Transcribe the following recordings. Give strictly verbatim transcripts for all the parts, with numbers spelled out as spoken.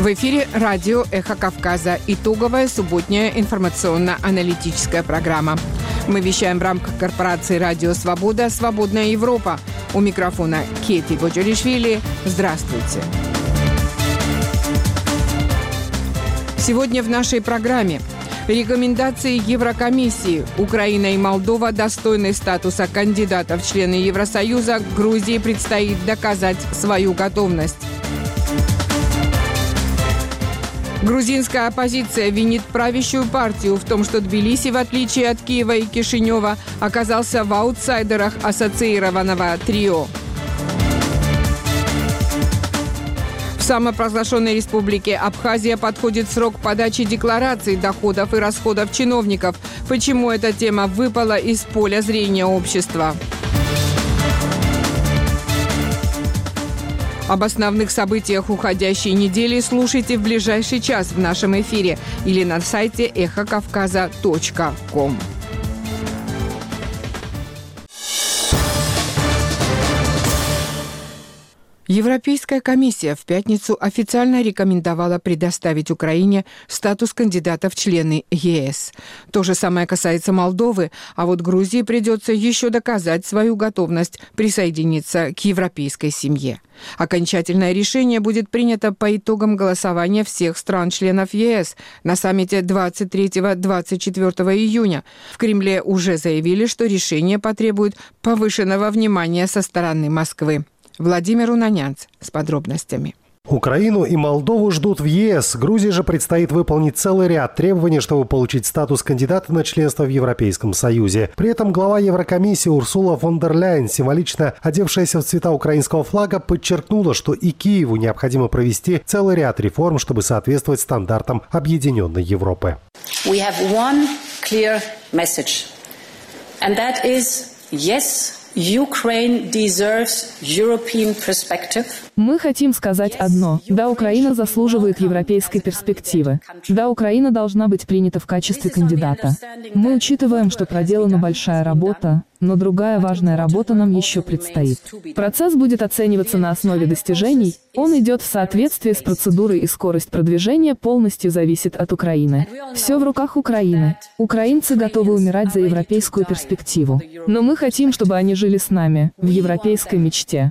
В эфире радио «Эхо Кавказа». Итоговая субботняя информационно-аналитическая программа. Мы вещаем в рамках корпорации «Радио Свобода. Свободная Европа». У микрофона Кети Боджоришвили. Здравствуйте. Сегодня в нашей программе рекомендации Еврокомиссии. Украина и Молдова достойны статуса кандидата в члены Евросоюза. Грузии предстоит доказать свою готовность. Грузинская оппозиция винит правящую партию в том, что Тбилиси, в отличие от Киева и Кишинева, оказался в аутсайдерах ассоциированного трио. В самопровозглашенной республике Абхазия подходит срок подачи деклараций доходов и расходов чиновников. Почему эта тема выпала из поля зрения общества? Об основных событиях уходящей недели слушайте в ближайший час в нашем эфире или на сайте эхо кавказа точка ком. Европейская комиссия в пятницу официально рекомендовала предоставить Украине статус кандидата в члены ЕС. То же самое касается Молдовы, а вот Грузии придется еще доказать свою готовность присоединиться к европейской семье. Окончательное решение будет принято по итогам голосования всех стран-членов ЕС на саммите двадцать третьего — двадцать четвёртого июня. В Кремле уже заявили, что решение потребует повышенного внимания со стороны Москвы. Владимир Унанянц с подробностями. Украину и Молдову ждут в ЕС. Грузии же предстоит выполнить целый ряд требований, чтобы получить статус кандидата на членство в Европейском Союзе. При этом глава Еврокомиссии Урсула фон дер Ляйен, символично одевшаяся в цвета украинского флага, подчеркнула, что и Киеву необходимо провести целый ряд реформ, чтобы соответствовать стандартам Объединенной Европы. We have one clear message, and that is yes. Ukraine deserves European perspective. Мы хотим сказать одно. Да, Украина заслуживает европейской перспективы. Да, Украина должна быть принята в качестве кандидата. Мы учитываем, что проделана большая работа, но другая важная работа нам еще предстоит. Процесс будет оцениваться на основе достижений. Он идет в соответствии с процедурой, и скорость продвижения полностью зависит от Украины. Все в руках Украины. Украинцы готовы умирать за европейскую перспективу. Но мы хотим, чтобы они жили с нами в европейской мечте.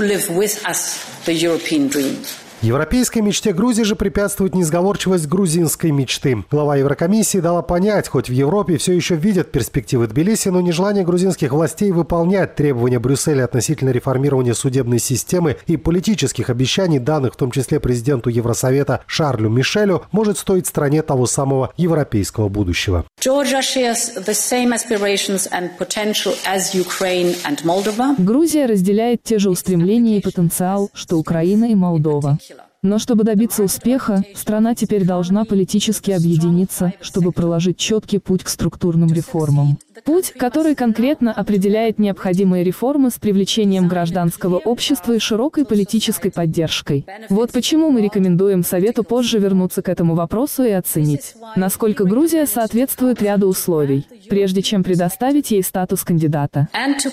Европейской мечте Грузии же препятствует несговорчивость грузинской мечты. Глава Еврокомиссии дала понять, хоть в Европе все еще видят перспективы Тбилиси, но нежелание грузинских властей выполнять требования Брюсселя относительно реформирования судебной системы и политических обещаний, данных в том числе президенту Евросовета Шарлю Мишелю, может стоить стране того самого европейского будущего. Грузия разделяет те же устремления и потенциал, что Украина и Молдова. Но чтобы добиться успеха, страна теперь должна политически объединиться, чтобы проложить четкий путь к структурным реформам. Путь, который конкретно определяет необходимые реформы с привлечением гражданского общества и широкой политической поддержкой. Вот почему мы рекомендуем Совету позже вернуться к этому вопросу и оценить, насколько Грузия соответствует ряду условий, прежде чем предоставить ей статус кандидата.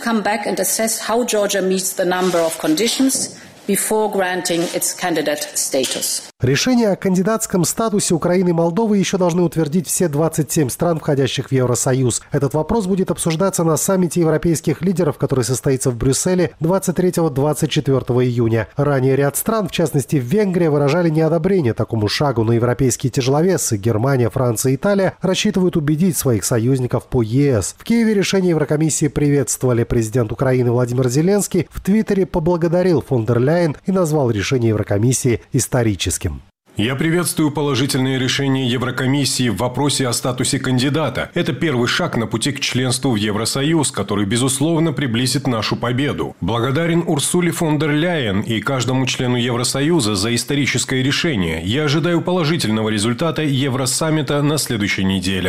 Before granting its candidate status. Решение о кандидатском статусе Украины и Молдовы еще должны утвердить все двадцать семь стран, входящих в Евросоюз. Этот вопрос будет обсуждаться на саммите европейских лидеров, который состоится в Брюсселе двадцать третьего — двадцать четвёртого июня. Ранее ряд стран, в частности Венгрия, выражали неодобрение такому шагу, но европейские тяжеловесы Германия, Франция и Италия рассчитывают убедить своих союзников по ЕС. В Киеве решение Еврокомиссии приветствовали. Президент Украины Владимир Зеленский в Твиттере поблагодарил фон дер Ляйен и назвал решение Еврокомиссии историческим. Я приветствую положительное решение Еврокомиссии в вопросе о статусе кандидата. Это первый шаг на пути к членству в Евросоюз, который, безусловно, приблизит нашу победу. Благодарен Урсуле фон дер Ляйен и каждому члену Евросоюза за историческое решение. Я ожидаю положительного результата Евросаммита на следующей неделе.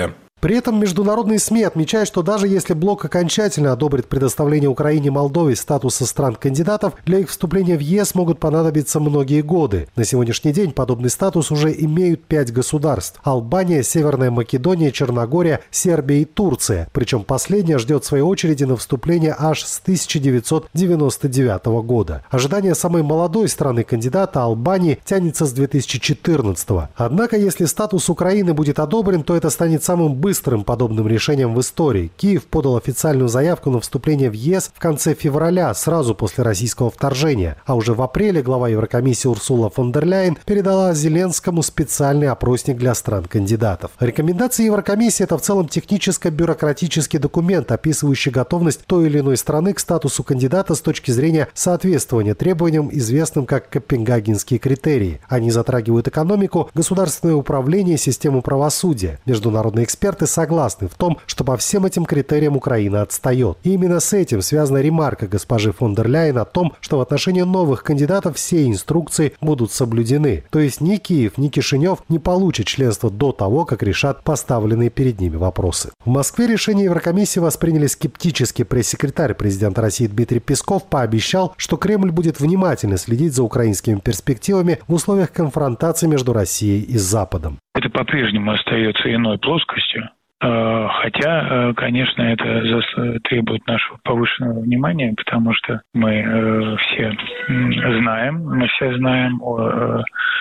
При этом международные СМИ отмечают, что даже если блок окончательно одобрит предоставление Украине и Молдове статуса стран-кандидатов, для их вступления в ЕС могут понадобиться многие годы. На сегодняшний день подобный статус уже имеют пять государств – Албания, Северная Македония, Черногория, Сербия и Турция. Причем последняя ждет своей очереди на вступление аж с тысяча девятьсот девяносто девятого года. Ожидание самой молодой страны-кандидата Албании тянется с две тысячи четырнадцатого. Однако, если статус Украины будет одобрен, то это станет самым быстрым быстрым подобным решением в истории. Киев подал официальную заявку на вступление в ЕС в конце февраля, сразу после российского вторжения. А уже в апреле глава Еврокомиссии Урсула фон дер Ляйен передала Зеленскому специальный опросник для стран-кандидатов. Рекомендации Еврокомиссии – это в целом техническо-бюрократический документ, описывающий готовность той или иной страны к статусу кандидата с точки зрения соответствования требованиям, известным как Копенгагенские критерии. Они затрагивают экономику, государственное управление, систему правосудия. Международные эксперты согласны в том, что по всем этим критериям Украина отстает. И именно с этим связана ремарка госпожи фон дер Ляйен о том, что в отношении новых кандидатов все инструкции будут соблюдены. То есть ни Киев, ни Кишинев не получат членство до того, как решат поставленные перед ними вопросы. В Москве решение Еврокомиссии восприняли скептически. Пресс-секретарь президента России Дмитрий Песков пообещал, что Кремль будет внимательно следить за украинскими перспективами в условиях конфронтации между Россией и Западом. Это по-прежнему остается иной плоскостью. Хотя, конечно, это требует нашего повышенного внимания, потому что мы все знаем, мы все знаем о,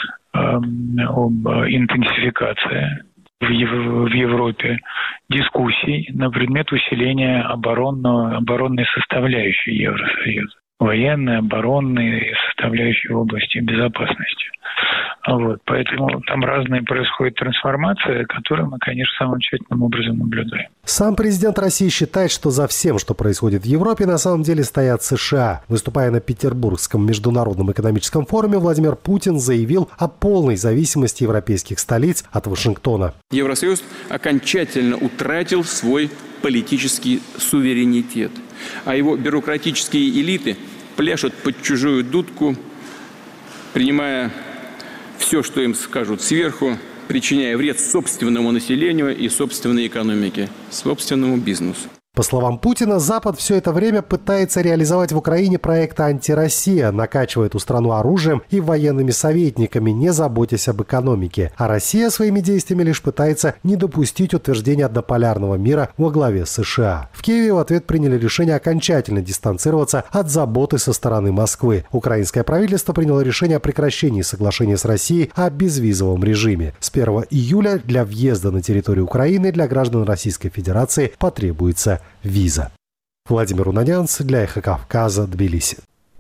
об интенсификации в Европе дискуссий на предмет усиления оборонного, оборонной составляющей Евросоюза. Военной, оборонной составляющей в области безопасности. Вот, поэтому там разные происходят трансформации, которые мы, конечно, самым тщательным образом наблюдаем. Сам президент России считает, что за всем, что происходит в Европе, на самом деле стоят США. Выступая на Петербургском международном экономическом форуме, Владимир Путин заявил о полной зависимости европейских столиц от Вашингтона. Евросоюз окончательно утратил свой политический суверенитет, а его бюрократические элиты пляшут под чужую дудку, принимая все, что им скажут сверху, причиняя вред собственному населению и собственной экономике, собственному бизнесу. По словам Путина, Запад все это время пытается реализовать в Украине проект «Антироссия», накачивая эту страну оружием и военными советниками, не заботясь об экономике. А Россия своими действиями лишь пытается не допустить утверждения однополярного мира во главе США. В Киеве в ответ приняли решение окончательно дистанцироваться от заботы со стороны Москвы. Украинское правительство приняло решение о прекращении соглашения с Россией о безвизовом режиме. С первого июля для въезда на территорию Украины для граждан Российской Федерации потребуется виза. Владимир Унанянц для «Эхо Кавказа», Тбилиси.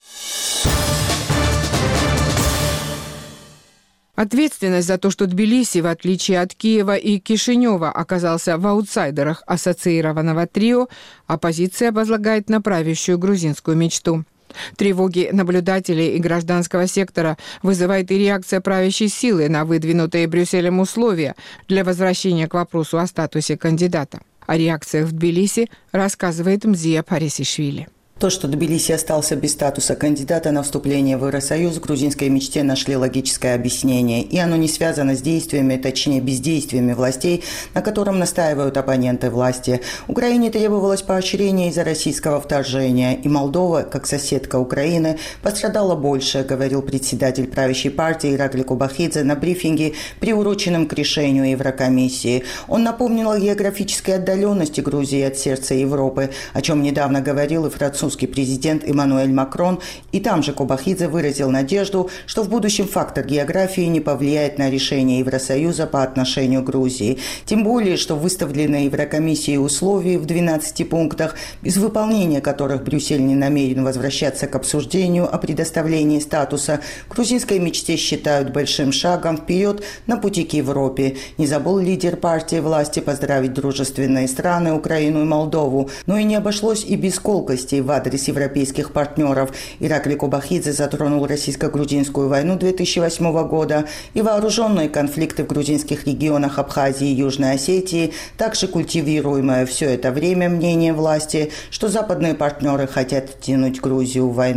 Ответственность за то, что Тбилиси, в отличие от Киева и Кишинева, оказался в аутсайдерах ассоциированного трио, оппозиция возлагает на правящую грузинскую мечту. Тревоги наблюдателей и гражданского сектора вызывает и реакция правящей силы на выдвинутые Брюсселем условия для возвращения к вопросу о статусе кандидата. О реакциях в Тбилиси рассказывает Мзия Парисишвили. То, что Тбилиси остался без статуса кандидата на вступление в Евросоюз, в грузинской мечте нашли логическое объяснение. И оно не связано с действиями, точнее бездействиями властей, на котором настаивают оппоненты власти. Украине требовалось поощрение из-за российского вторжения. И Молдова, как соседка Украины, пострадала больше, говорил председатель правящей партии Иракли Кобахидзе на брифинге, приуроченном к решению Еврокомиссии. Он напомнил о географической отдаленности Грузии от сердца Европы, о чем недавно говорил и французский Французский президент Эммануэль Макрон, и там же Кобахидзе выразил надежду, что в будущем фактор географии не повлияет на решение Евросоюза по отношению к Грузии. Тем более, что выставленные Еврокомиссией условия в двенадцати пунктах, без выполнения которых Брюссель не намерен возвращаться к обсуждению о предоставлении статуса, грузинской мечте считают большим шагом вперед на пути к Европе. Не забыл лидер партии власти поздравить дружественные страны Украину и Молдову, но и не обошлось и без колкостей в адрес европейских партнеров. Иракли Кобахидзе затронул российско-грузинскую войну две тысячи восьмого года и вооруженные конфликты в грузинских регионах Абхазии и Южной Осетии, также культивируемое все это время мнение власти, что западные партнеры хотят втянуть Грузию в войну.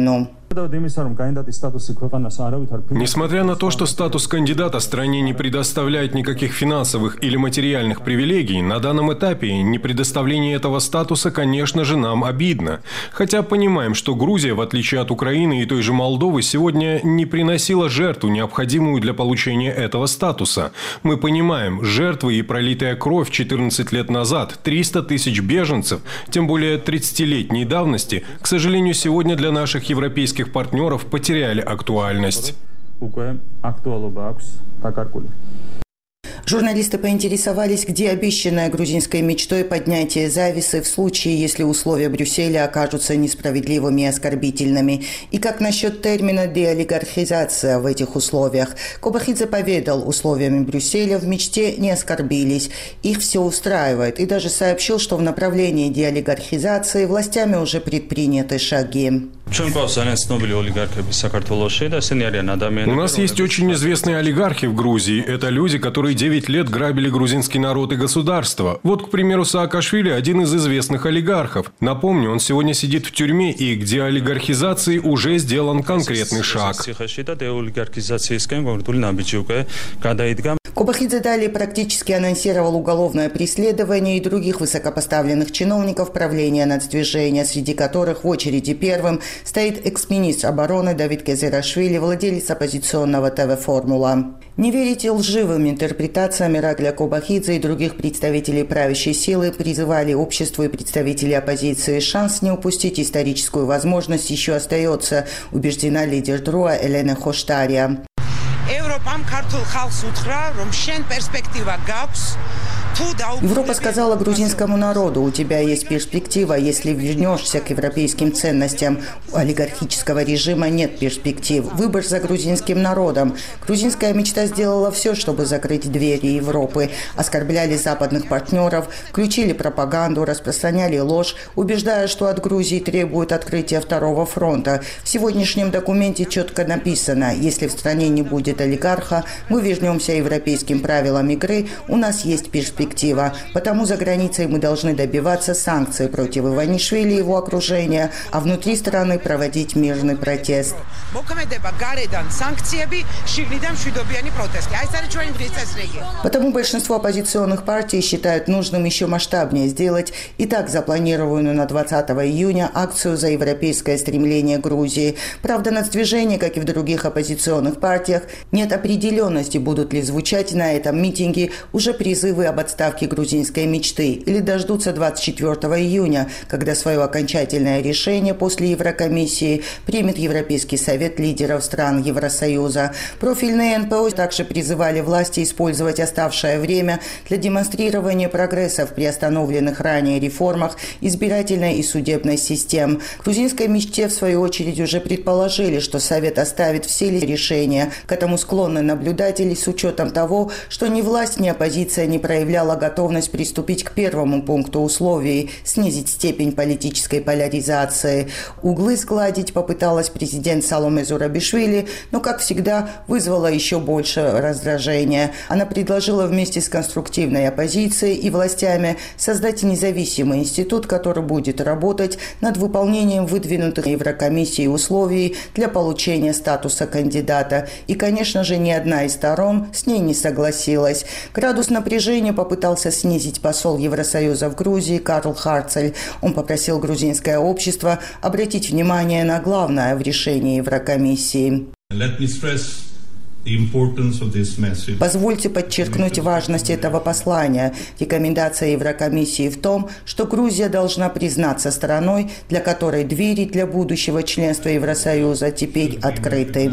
Несмотря на то, что статус кандидата стране не предоставляет никаких финансовых или материальных привилегий, на данном этапе непредоставление этого статуса, конечно же, нам обидно. Хотя понимаем, что Грузия, в отличие от Украины и той же Молдовы, сегодня не приносила жертву, необходимую для получения этого статуса. Мы понимаем, жертвы и пролитая кровь четырнадцать лет назад, триста тысяч беженцев, тем более тридцатилетней давности, к сожалению, сегодня для наших европейских партнеров потеряли актуальность. Журналисты поинтересовались, где обещанная грузинской мечтой поднятие завесы в случае, если условия Брюсселя окажутся несправедливыми и оскорбительными. И как насчет термина «деолигархизация» в этих условиях? Кобахидзе поведал, условиями Брюсселя в мечте не оскорбились. Их все устраивает. И даже сообщил, что в направлении деолигархизации властями уже предприняты шаги. У нас есть очень известные олигархи в Грузии. Это люди, которые девять лет грабили грузинский народ и государство. Вот, к примеру, Саакашвили – один из известных олигархов. Напомню, он сегодня сидит в тюрьме, и к деолигархизации уже сделан конкретный шаг. Кобахидзе далее практически анонсировал уголовное преследование и других высокопоставленных чиновников правления нацдвижения, среди которых в очереди первым стоит экс-министр обороны Давид Кезирашвили, владелец оппозиционного ТВ «Формула». Не верите лживым интерпретациям Иракля Кобахидзе и других представителей правящей силы призывали обществу и представителей оппозиции. Шанс не упустить историческую возможность еще остается, убеждена лидер ДРУА Елена Хоштария. Европа сказала грузинскому народу: у тебя есть перспектива, если вернешься к европейским ценностям. У олигархического режима нет перспектив. Выбор за грузинским народом. Грузинская мечта сделала все, чтобы закрыть двери Европы. Оскорбляли западных партнеров, включили пропаганду, распространяли ложь, убеждая, что от Грузии требуют открытия второго фронта. В сегодняшнем документе четко написано: если в стране не будет олигарха, мы вернемся к европейским правилам игры, у нас есть перспектива. Потому за границей мы должны добиваться санкций против Иванишвили и его окружения, а внутри страны проводить мирный протест. Потому большинство оппозиционных партий считают нужным еще масштабнее сделать и так запланированную на двадцатого июня акцию за европейское стремление Грузии. Правда, нацдвижение, как и в других оппозиционных партиях, нет определенности, будут ли звучать на этом митинге уже призывы об отставке грузинской мечты или дождутся двадцать четвёртого июня, когда свое окончательное решение после Еврокомиссии примет Европейский совет лидеров стран Евросоюза. Профильные эн пэ о также призывали власти использовать оставшее время для демонстрирования прогресса в приостановленных ранее реформах избирательной и судебной систем. Грузинской мечте, в свою очередь, уже предположили, что Совет оставит все решения. К этому склонны наблюдатели с учетом того, что ни власть, ни оппозиция не проявляла готовность приступить к первому пункту условий – снизить степень политической поляризации. Углы сгладить попыталась президент Саломе Зурабишвили, но, как всегда, вызвала еще больше раздражения. Она предложила вместе с конструктивной оппозицией и властями создать независимый институт, который будет работать над выполнением выдвинутых Еврокомиссией условий для получения статуса кандидата. И, конечно же, ни одна из сторон с ней не согласилась. Градус напряжения попытался снизить посол Евросоюза в Грузии Карл Харцель. Он попросил грузинское общество обратить внимание на главное в решении Еврокомиссии. Позвольте подчеркнуть важность этого послания. Рекомендация Еврокомиссии в том, что Грузия должна признаться страной, для которой двери для будущего членства Евросоюза теперь открыты.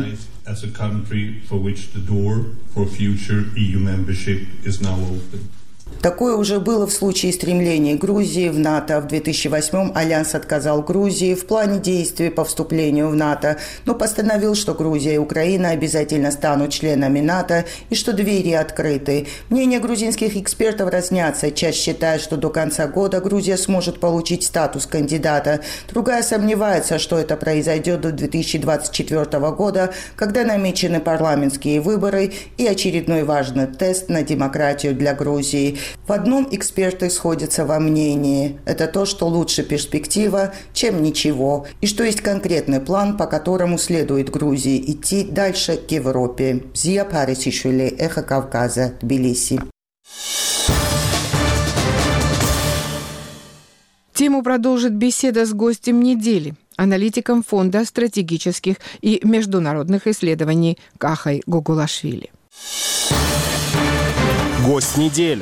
Такое уже было в случае стремления Грузии в НАТО. В две тысячи восьмом Альянс отказал Грузии в плане действий по вступлению в НАТО, но постановил, что Грузия и Украина обязательно станут членами НАТО и что двери открыты. Мнения грузинских экспертов разнятся. Часть считает, что до конца года Грузия сможет получить статус кандидата. Другая сомневается, что это произойдет до две тысячи двадцать четвёртого года, когда намечены парламентские выборы и очередной важный тест на демократию для Грузии. В одном эксперты сходятся во мнении. Это то, что лучше перспектива, чем ничего, и что есть конкретный план, по которому следует Грузии идти дальше к Европе. Зия Парисишвили, Эхо Кавказа, Тбилиси. Тему продолжит беседа с гостем недели, аналитиком Фонда стратегических и международных исследований Кахой Гугулашвили. Гость недели.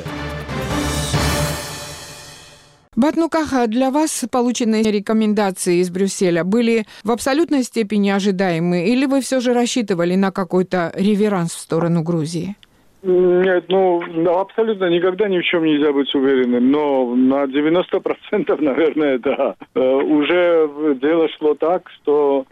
Батну Каха, для вас полученные рекомендации из Брюсселя были в абсолютной степени ожидаемы, или вы все же рассчитывали на какой-то реверанс в сторону Грузии? Нет, ну, абсолютно никогда ни в чем нельзя быть уверенным, но на девяносто процентов, наверное, да. Уже дело шло так, что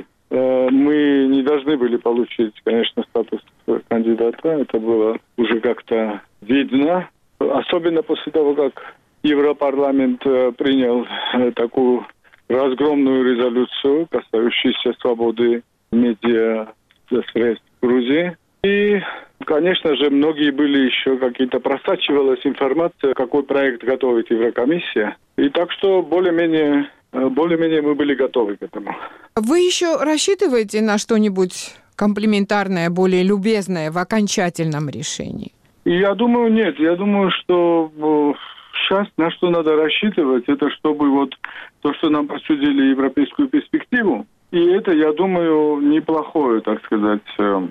мы не должны были получить, конечно, статус кандидата. Это было уже как-то видно, особенно после того, как Европарламент принял такую разгромную резолюцию, касающуюся свободы медиа средств в Грузии. И, конечно же, многие были еще какие-то, просачивалась информация, какой проект готовит Еврокомиссия. И так что более-менее, более-менее мы были готовы к этому. Вы еще рассчитываете на что-нибудь комплиментарное, более любезное в окончательном решении? Я думаю, нет. Я думаю, что сейчас на что надо рассчитывать, это чтобы вот то, что нам присудили европейскую перспективу, и это, я думаю, неплохое, так сказать,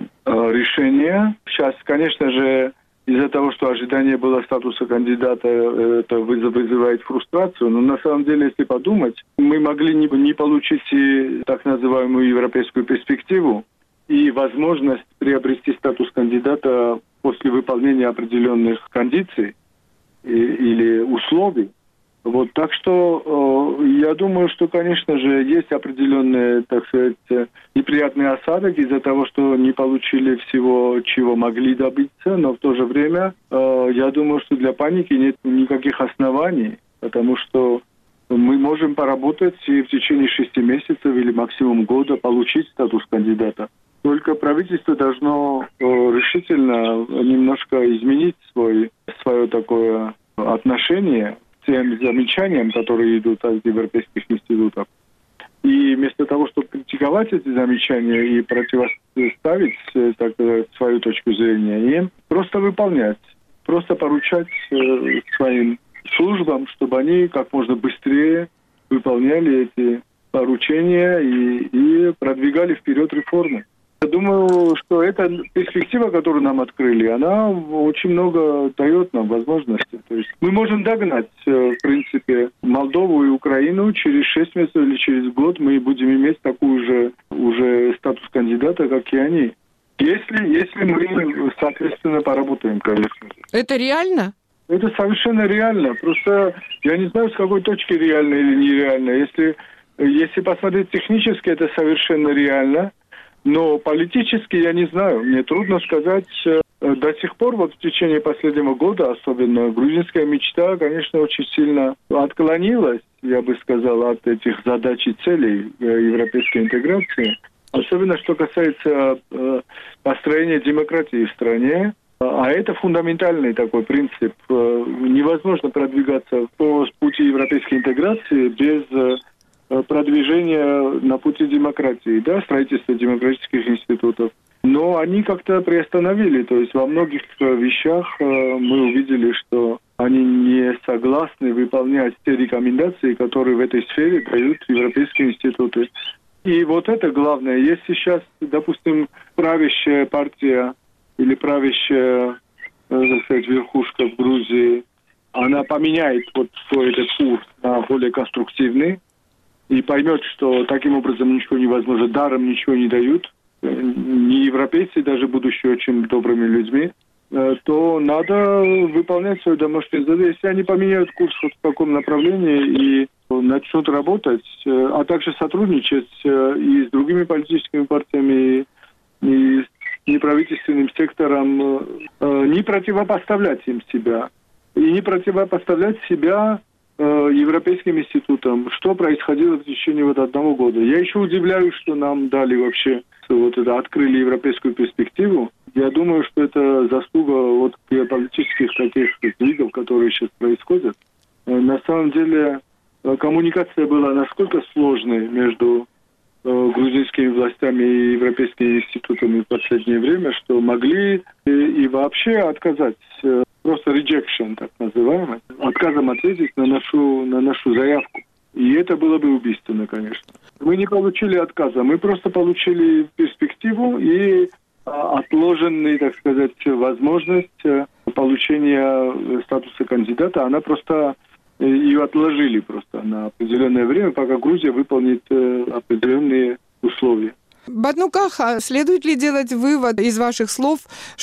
решение. Сейчас, конечно же, из-за того, что ожидание было статуса кандидата, это вызывает фрустрацию. Но на самом деле, если подумать, мы могли не, не получить и так называемую европейскую перспективу и возможность приобрести статус кандидата после выполнения определенных кондиций и, или условий. Вот, так что э, я думаю, что, конечно же, есть определенные, так сказать, неприятный осадок из-за того, что не получили всего, чего могли добиться, но в то же время э, я думаю, что для паники нет никаких оснований, потому что мы можем поработать и в течение шести месяцев или максимум года получить статус кандидата. Только правительство должно э, решительно немножко изменить свой, свое такое отношение тем замечаниям, которые идут от европейских институтов. И вместо того, чтобы критиковать эти замечания и противоставить, так сказать, свою точку зрения, им просто выполнять, просто поручать э, своим службам, чтобы они как можно быстрее выполняли эти поручения и, и продвигали вперед реформы. Я думаю, что эта перспектива, которую нам открыли, она очень много дает нам возможностей. То есть мы можем догнать, в принципе, Молдову и Украину через шесть месяцев или через год мы будем иметь такую же уже статус кандидата, как и они. Если, если мы, соответственно, поработаем, конечно. Это реально? Это совершенно реально. Просто я не знаю, с какой точки реально или нереально. Если, если посмотреть технически, это совершенно реально. Но политически я не знаю, мне трудно сказать. До сих пор, вот в течение последнего года, особенно грузинская мечта, конечно, очень сильно отклонилась, я бы сказал, от этих задач и целей европейской интеграции. Особенно, что касается построения демократии в стране. А это фундаментальный такой принцип. Невозможно продвигаться по пути европейской интеграции без продвижения на пути демократии, да, строительства демократических институтов. Но они как-то приостановили. То есть во многих вещах мы увидели, что они не согласны выполнять те рекомендации, которые в этой сфере дают европейские институты. И вот это главное. Если сейчас, допустим, правящая партия или правящая, так сказать, верхушка в Грузии, она поменяет вот свой этот курс на более конструктивный и поймет, что таким образом ничего невозможно, даром ничего не дают, не европейцы, даже будучи очень добрыми людьми, то надо выполнять свою домашнюю задачу. Если они поменяют курс вот в таком направлении и начнут работать, а также сотрудничать и с другими политическими партиями, и с неправительственным сектором, не противопоставлять им себя. И не противопоставлять себя европейским институтам, что происходило в течение вот одного года. Я еще удивляюсь, что нам дали вообще, вот это, открыли европейскую перспективу. Я думаю, что это заслуга вот геополитических таких сдвигов, которые сейчас происходят. На самом деле коммуникация была насколько сложной между грузинскими властями и европейскими институтами в последнее время, что могли и, и вообще отказать, просто rejection, так называемый, отказом ответить на нашу, на нашу заявку. И это было бы убийственно, конечно. Мы не получили отказа, мы просто получили перспективу и отложенную, так сказать, возможность получения статуса кандидата. Она просто... Ее отложили просто на определенное время, пока Грузия выполнит определенные условия. Баднукаха, следует ли делать вывод из ваших слов,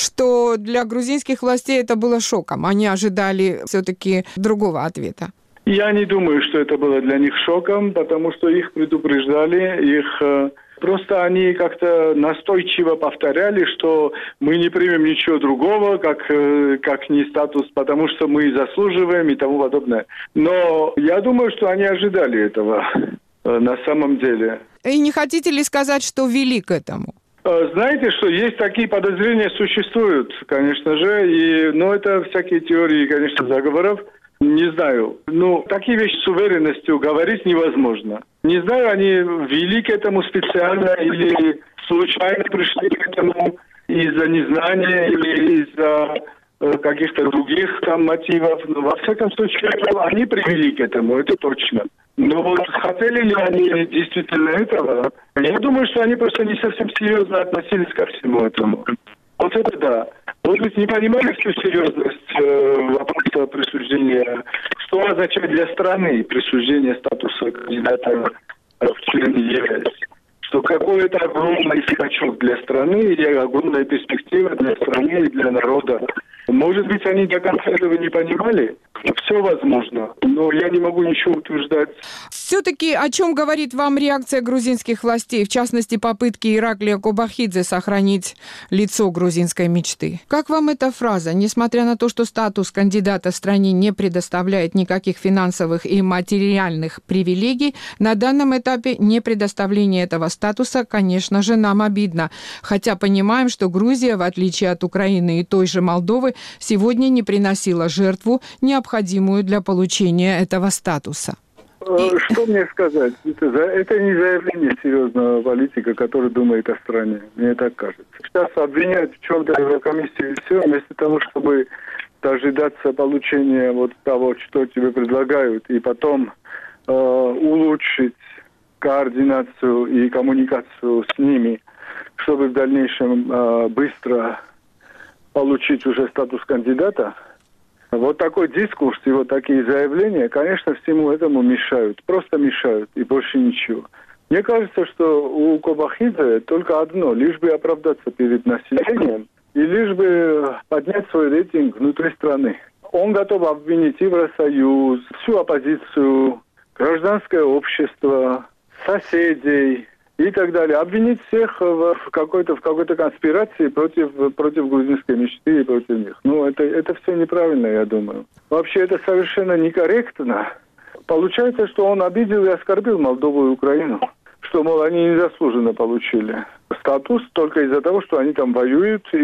что для грузинских властей это было шоком? Они ожидали все-таки другого ответа. Я не думаю, что это было для них шоком, потому что их предупреждали, их... Просто они как-то настойчиво повторяли, что мы не примем ничего другого, как, как не статус, потому что мы заслуживаем и тому подобное. Но я думаю, что они ожидали этого на самом деле. И не хотите ли сказать, что вели к этому? Знаете, что есть такие подозрения, существуют, конечно же, и, но это всякие теории, конечно, заговоров. Не знаю. Ну, такие вещи с уверенностью говорить невозможно. Не знаю, они вели к этому специально или случайно пришли к этому из-за незнания или из-за э, каких-то других там мотивов. Но, во всяком случае, они привели к этому, это точно. Но вот хотели ли они действительно этого? Я думаю, что они просто не совсем серьезно относились ко всему этому. Вот это да. Может быть, не понимали всю серьезность э, вопроса присуждения. Что означает для страны присуждение статуса кандидата в члены ЕС? Что какой-то огромный скачок для страны и огромная перспектива для страны и для народа. Может быть, они до конца этого не понимали? Все возможно, но я не могу ничего утверждать. Все-таки о чем говорит вам реакция грузинских властей, в частности, попытки Ираклия Кобахидзе сохранить лицо грузинской мечты? Как вам эта фраза? Несмотря на то, что статус кандидата стране не предоставляет никаких финансовых и материальных привилегий, на данном этапе не предоставление этого статуса, конечно же, нам обидно. Хотя понимаем, что Грузия, в отличие от Украины и той же Молдовы, сегодня не приносила жертву, необходимую для получения этого статуса. Что мне сказать? Это, это не заявление серьезного политика, который думает о стране. Мне так кажется. Сейчас обвиняют в чем-то Еврокомиссию и все, вместо того, чтобы дожидаться получения вот того, что тебе предлагают, и потом э, улучшить координацию и коммуникацию с ними, чтобы в дальнейшем э, быстро получить уже статус кандидата. Вот такой дискурс и вот такие заявления, конечно, всему этому мешают. Просто мешают, и больше ничего. Мне кажется, что у Кобахидзе только одно, лишь бы оправдаться перед населением и лишь бы поднять свой рейтинг внутри страны. Он готов обвинить Евросоюз, всю оппозицию, гражданское общество, соседей и так далее. Обвинить всех в какой-то, в какой-то конспирации против, против грузинской мечты и против них. Ну, это, это все неправильно, я думаю. Вообще, это совершенно некорректно. Получается, что он обидел и оскорбил Молдову и Украину. Что, мол, они незаслуженно получили статус только из-за того, что они там воюют и,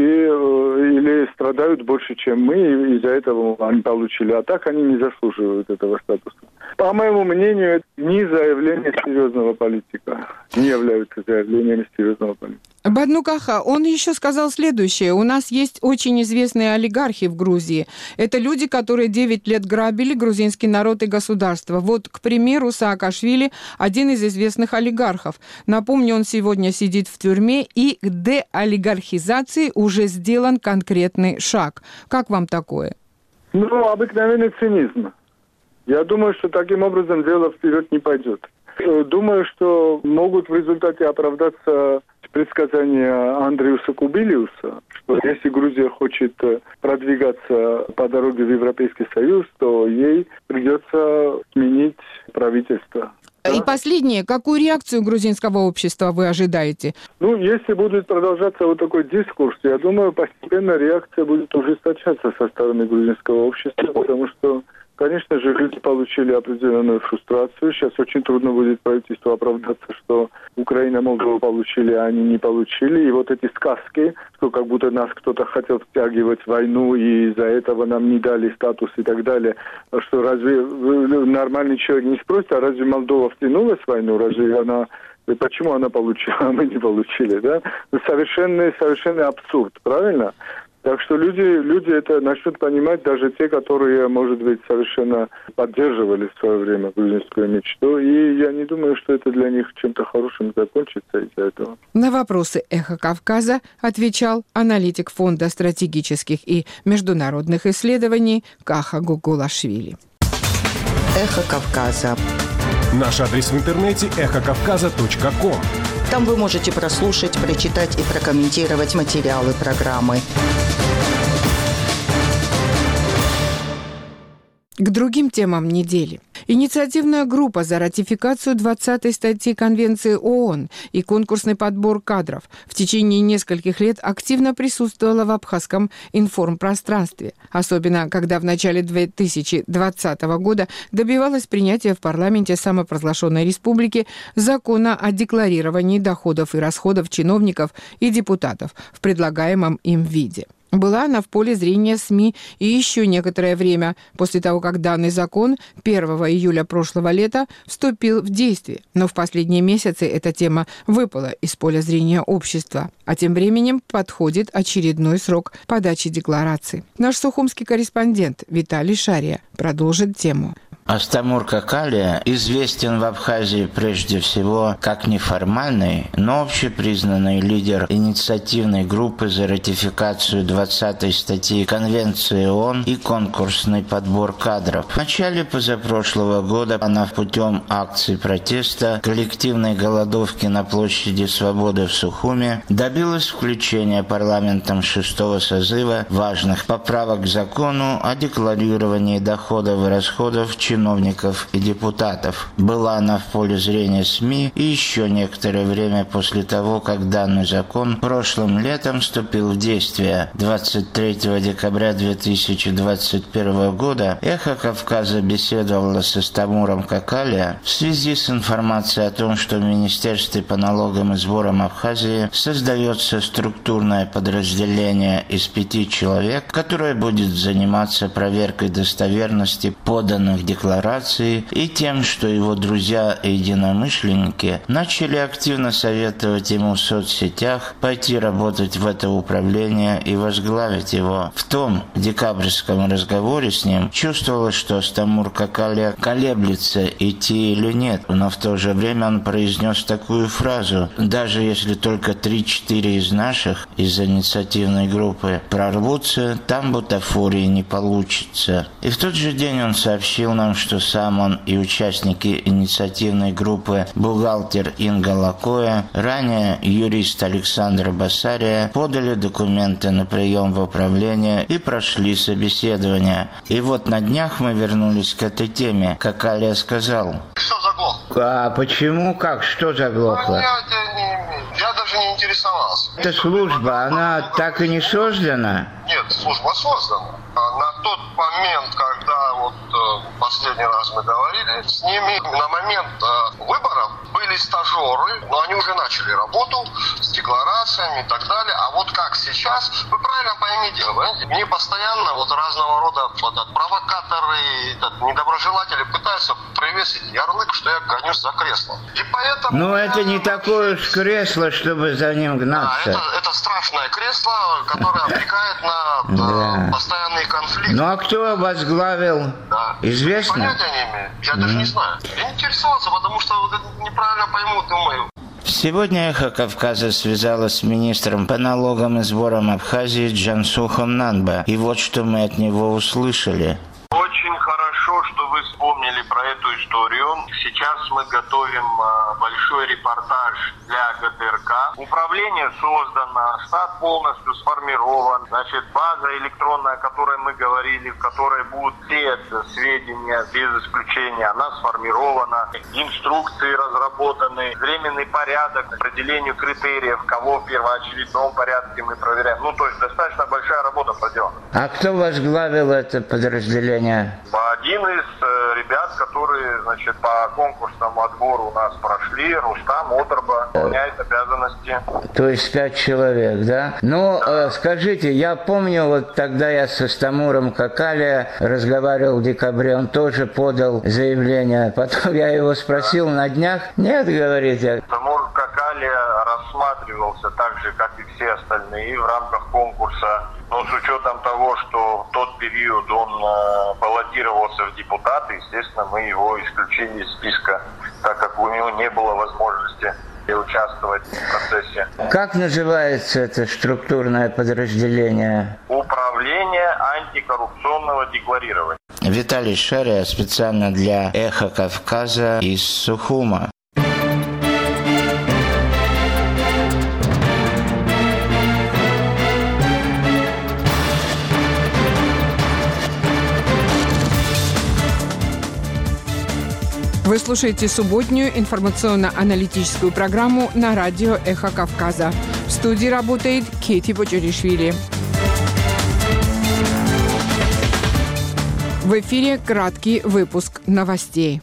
или страдают больше, чем мы, и из-за этого они получили. А так они не заслуживают этого статуса. По моему мнению, это не заявление серьезного политика. Не являются заявлениями серьезного политика. Баднукаха, он еще сказал следующее. У нас есть очень известные олигархи в Грузии. Это люди, которые девять лет грабили грузинский народ и государство. Вот, к примеру, Саакашвили, один из известных олигархов. Напомню, он сегодня сидит в тюрьме, и к деолигархизации уже сделан конкретный шаг. Как вам такое? Ну, обыкновенный цинизм. Я думаю, что таким образом дело вперед не пойдет. Думаю, что могут в результате оправдаться предсказания Андриуса Кубилиуса, что если Грузия хочет продвигаться по дороге в Европейский Союз, то ей придется сменить правительство. И последнее, какую реакцию грузинского общества вы ожидаете? Ну, если будет продолжаться вот такой дискурс, я думаю, постепенно реакция будет ужесточаться со стороны грузинского общества, потому что Конечно же, люди получили определенную фрустрацию. Сейчас очень трудно будет правительству оправдаться, что Украина, Молдова получили, а они не получили. И вот эти сказки, что как будто нас кто-то хотел втягивать в войну, и из-за этого нам не дали статус и так далее. Что разве нормальный человек не спросит, а разве Молдова втянулась в войну? Разве она... Почему она получила, а мы не получили, да? Совершенный, совершенный абсурд, правильно? Так что люди, люди это начнут понимать, даже те, которые, может быть, совершенно поддерживали в свое время грузинскую мечту. И я не думаю, что это для них чем-то хорошим закончится из-за этого. На вопросы «Эхо Кавказа» отвечал аналитик Фонда стратегических и международных исследований Каха Гугулашвили. Эхо Кавказа. Наш адрес в интернете эхо кавказа точка ком. Там вы можете прослушать, прочитать и прокомментировать материалы программы. К другим темам недели. Инициативная группа за ратификацию двадцатой статьи Конвенции ООН и конкурсный подбор кадров в течение нескольких лет активно присутствовала в абхазском информпространстве, особенно когда в начале две тысячи двадцатого года добивалась принятия в парламенте самопровозглашенной республики закона о декларировании доходов и расходов чиновников и депутатов в предлагаемом им виде. Была она в поле зрения СМИ и еще некоторое время после того, как данный закон первого июля прошлого лета вступил в действие. Но в последние месяцы эта тема выпала из поля зрения общества. А тем временем подходит очередной срок подачи декларации. Наш сухумский корреспондент Виталий Шария продолжит тему. Астамур Какалия известен в Абхазии прежде всего как неформальный, но общепризнанный лидер инициативной группы за ратификацию двадцатой статьи Конвенции ООН и конкурсный подбор кадров. В начале позапрошлого года она путем акций протеста, коллективной голодовки на площади Свободы в Сухуме добилась включения парламентом шестого созыва важных поправок к закону о декларировании доходов и расходов чиновников и депутатов. Была она в поле зрения СМИ и еще некоторое время после того, как данный закон прошлым летом вступил в действие. двадцать третьего декабря две тысячи двадцать первого года «Эхо Кавказа» беседовало с Астамуром Какалия в связи с информацией о том, что в Министерстве по налогам и сборам Абхазии создается структурное подразделение из пяти человек, которое будет заниматься проверкой достоверности поданных деклараций декларации и тем, что его друзья и единомышленники начали активно советовать ему в соцсетях пойти работать в это управление и возглавить его. В том декабрьском разговоре с ним чувствовалось, что Астамур Какалия колеблется, идти или нет, но в то же время он произнес такую фразу: «Даже если только три-четыре из наших, из инициативной группы, прорвутся, там бутафории не получится». И в тот же день он сообщил нам, что сам он и участники инициативной группы бухгалтер Инга Лакоя, ранее юрист Александр Басария, подали документы на прием в управление и прошли собеседование. И вот на днях мы вернулись к этой теме. Какалия сказал: «Что заглохло?» «А почему? Как? Что заглохло?» Я, не, я даже не интересовался. Эта служба, она так и не создана? Нет, служба создана. На тот момент, когда вот последний раз мы говорили с ними, на момент выборов были стажеры, но они уже начали работу с декларациями и так далее. А вот как сейчас, вы правильно поймите, понимаете, мне постоянно вот разного рода вот, провокаторы, этот, недоброжелатели пытаются привесить ярлык, что я гонюсь за креслом. И поэтому... Ну это не такое уж кресло, чтобы за ним гнаться. Да, это, это страшное кресло, которое обрекает на да. постоянный конфликт. Ну а кто возглавил? Да. Известно? Понятия не имею. Я mm. даже не знаю. Я не интересовался, потому что вот это неправильно поймут, думаю. Сегодня «Эхо Кавказа» связалась с министром по налогам и сборам Абхазии Джансухом Нанба. И вот что мы от него услышали. Очень хорошо, что вы вспомнили про эту историю. Сейчас мы готовим большой репортаж для ГТРК. Управление создано, штат полностью сформирован. Значит, база электронная, о которой мы говорили, в которой будут все сведения без исключения, она сформирована. Инструкции разработаны, временный порядок, определению критериев, кого в первоочередном порядке мы проверяем. Ну, то есть достаточно большая работа проделана. А кто возглавил это подразделение? По Один из э, ребят, которые, значит, по конкурсному отбору у нас прошли, Рустам Оторба, выполняет обязанности. То есть пять человек, да? Ну, э, скажите, я помню, вот тогда я со Стамуром Какалия разговаривал в декабре, он тоже подал заявление. Потом я его спросил на днях. Нет, говорит я. Стамур Какалия рассматривался так же, как и все остальные в рамках конкурса. Но с учетом того, что в тот период он э, баллотировался в депутаты, естественно, мы его исключили из списка, так как у него не было возможности участвовать в процессе. Как называется это структурное подразделение? Управление антикоррупционного декларирования. Виталий Шария специально для «Эхо Кавказа» из Сухума. Вы слушаете субботнюю информационно-аналитическую программу на радио «Эхо Кавказа». В студии работает Кейти Почеришвили. В эфире краткий выпуск новостей.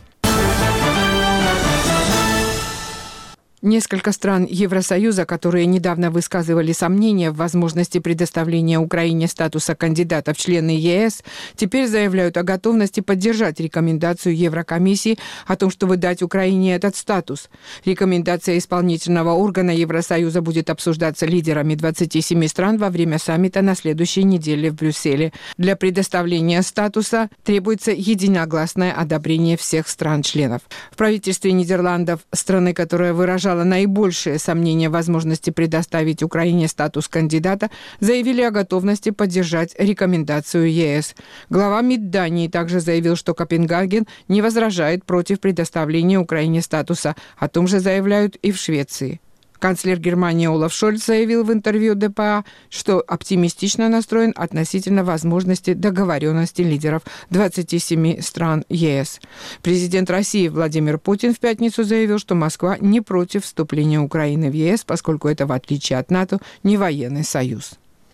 Несколько стран Евросоюза, которые недавно высказывали сомнения в возможности предоставления Украине статуса кандидата в члены ЕС, теперь заявляют о готовности поддержать рекомендацию Еврокомиссии о том, чтобы дать Украине этот статус. Рекомендация исполнительного органа Евросоюза будет обсуждаться лидерами двадцати семи стран во время саммита на следующей неделе в Брюсселе. Для предоставления статуса требуется единогласное одобрение всех стран-членов. В правительстве Нидерландов, страны, которая выражала наибольшие сомнения в возможности предоставить Украине статус кандидата, заявили о готовности поддержать рекомендацию ЕС. Глава МИД Дании также заявил, что Копенгаген не возражает против предоставления Украине статуса. О том же заявляют и в Швеции. Канцлер Германии Олаф Шольц заявил в интервью ДПА, что оптимистично настроен относительно возможности договоренности лидеров двадцати семи стран ЕС. Президент России Владимир Путин в пятницу заявил, что Москва не против вступления Украины в ЕС, поскольку это, в отличие от НАТО, не военный союз.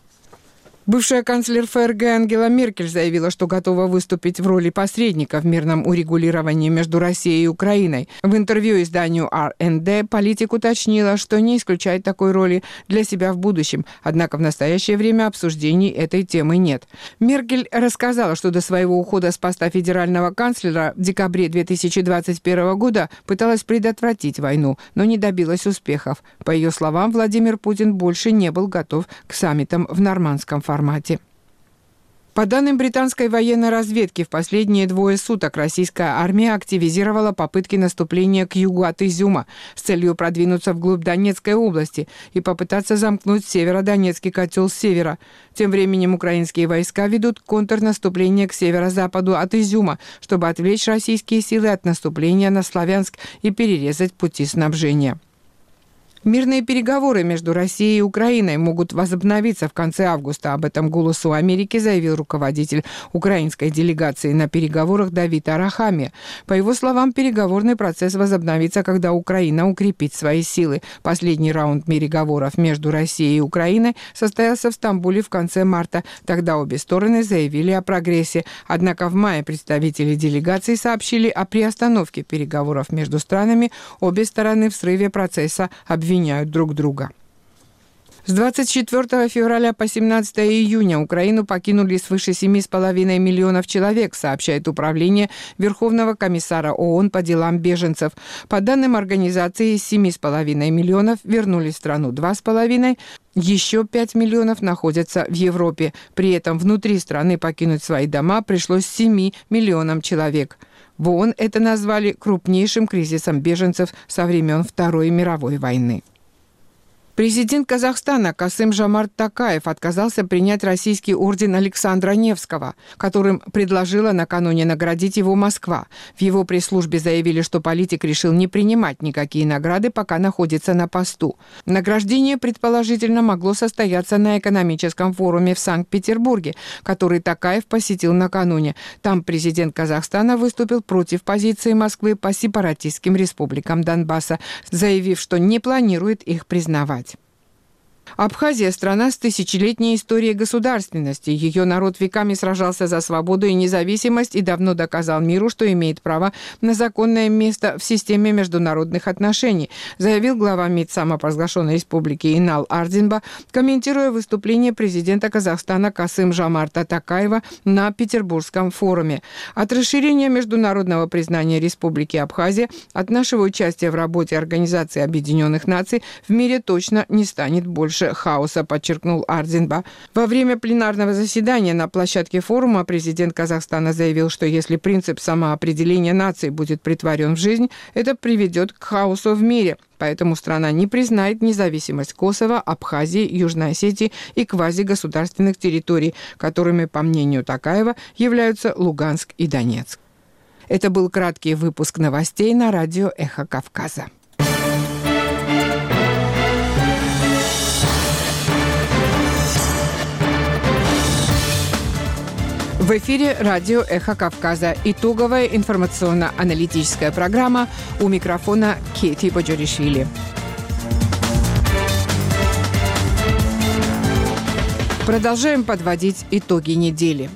Бывшая канцлер ФРГ Ангела Меркель заявила, что готова выступить в роли посредника в мирном урегулировании между Россией и Украиной. В интервью изданию ар энд ди политик уточнила, что не исключает такой роли для себя в будущем, однако в настоящее время обсуждений этой темы нет. Меркель рассказала, что до своего ухода с поста федерального канцлера в декабре две тысячи двадцать первого года пыталась предотвратить войну, но не добилась успехов. По ее словам, Владимир Путин больше не был готов к саммитам в нормандском формате. формате. По данным британской военной разведки, в последние двое суток российская армия активизировала попытки наступления к югу от Изюма с целью продвинуться вглубь Донецкой области и попытаться замкнуть северодонецкий котел с севера. Тем временем украинские войска ведут контрнаступление к северо-западу от Изюма, чтобы отвлечь российские силы от наступления на Славянск и перерезать пути снабжения. Мирные переговоры между Россией и Украиной могут возобновиться в конце августа. Об этом «Голосу Америки» заявил руководитель украинской делегации на переговорах Давид Арахамия. По его словам, переговорный процесс возобновится, когда Украина укрепит свои силы. Последний раунд переговоров между Россией и Украиной состоялся в Стамбуле в конце марта. Тогда обе стороны заявили о прогрессе. Однако в мае представители делегации сообщили о приостановке переговоров между странами. Обе стороны в срыве процесса обвиняют друг друга. С двадцать четвёртого февраля по семнадцатое июня Украину покинули свыше семи с половиной миллионов человек, сообщает Управление Верховного комиссара ООН по делам беженцев. По данным организации, из семи с половиной миллионов вернулись в страну два с половиной, еще пять миллионов находятся в Европе. При этом внутри страны покинуть свои дома пришлось семи миллионам человек. В ООН это назвали крупнейшим кризисом беженцев со времен Второй мировой войны. Президент Казахстана Касым-Жомарт Токаев отказался принять российский орден Александра Невского, которым предложила накануне наградить его Москва. В его пресс-службе заявили, что политик решил не принимать никакие награды, пока находится на посту. Награждение, предположительно, могло состояться на экономическом форуме в Санкт-Петербурге, который Токаев посетил накануне. Там президент Казахстана выступил против позиции Москвы по сепаратистским республикам Донбасса, заявив, что не планирует их признавать. Абхазия – страна с тысячелетней историей государственности. Ее народ веками сражался за свободу и независимость и давно доказал миру, что имеет право на законное место в системе международных отношений, заявил глава МИД самопровозглашенной республики Инал Ардинба, комментируя выступление президента Казахстана Касым-Жомарта Токаева на Петербургском форуме. От расширения международного признания Республики Абхазия, от нашего участия в работе Организации Объединенных Наций в мире точно не станет больше хаоса, подчеркнул Ардинба. Во время пленарного заседания на площадке форума президент Казахстана заявил, что если принцип самоопределения наций будет претворен в жизнь, это приведет к хаосу в мире. Поэтому страна не признает независимость Косово, Абхазии, Южной Осетии и квазигосударственных территорий, которыми, по мнению Токаева, являются Луганск и Донецк. Это был краткий выпуск новостей на радио «Эхо Кавказа». В эфире радио «Эхо Кавказа». Итоговая информационно-аналитическая программа. У микрофона Кети Боджоришвили. Продолжаем подводить итоги недели.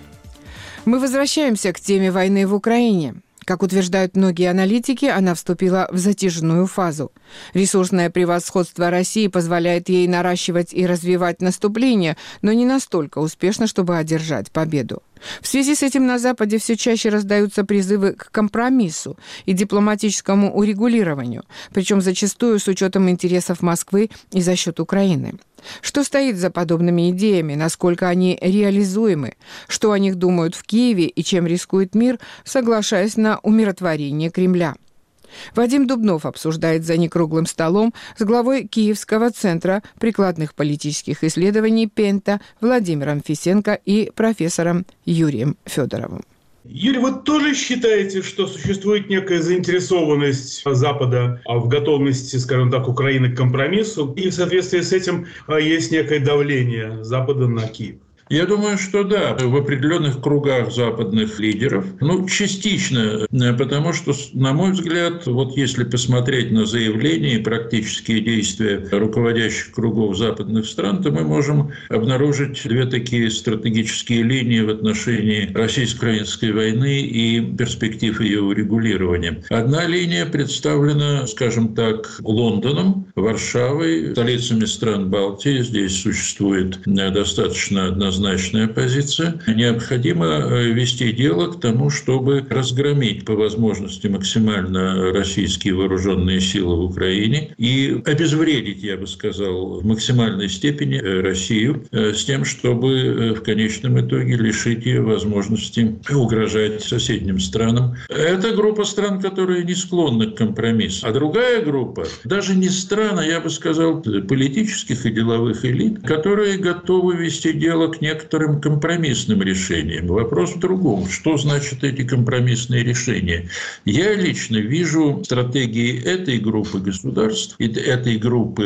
Мы возвращаемся к теме войны в Украине. Как утверждают многие аналитики, она вступила в затяжную фазу. Ресурсное превосходство России позволяет ей наращивать и развивать наступление, но не настолько успешно, чтобы одержать победу. В связи с этим на Западе все чаще раздаются призывы к компромиссу и дипломатическому урегулированию, причем зачастую с учетом интересов Москвы и за счет Украины. Что стоит за подобными идеями, насколько они реализуемы, что о них думают в Киеве и чем рискует мир, соглашаясь на умиротворение Кремля. Вадим Дубнов обсуждает за некруглым столом с главой Киевского центра прикладных политических исследований «Пента» Владимиром Фисенко и профессором Юрием Федоровым. Юрий, вы тоже считаете, что существует некая заинтересованность Запада в готовности, скажем так, Украины к компромиссу, и в соответствии с этим есть некое давление Запада на Киев? Я думаю, что да, в определенных кругах западных лидеров, ну, частично, потому что, на мой взгляд, вот если посмотреть на заявления и практические действия руководящих кругов западных стран, то мы можем обнаружить две такие стратегические линии в отношении российско-украинской войны и перспектив ее урегулирования. Одна линия представлена, скажем так, Лондоном, Варшавой, столицами стран Балтии. Здесь существует достаточно однозначно однозначная позиция. Необходимо вести дело к тому, чтобы разгромить по возможности максимально российские вооруженные силы в Украине и обезвредить, я бы сказал, в максимальной степени Россию с тем, чтобы в конечном итоге лишить ее возможности угрожать соседним странам. Это группа стран, которые не склонны к компромиссу. А другая группа, даже не стран, а я бы сказал, политических и деловых элит, которые готовы вести дело к некоторым компромиссным решениям. Вопрос в другом. Что значит эти компромиссные решения? Я лично вижу стратегии этой группы государств и этой группы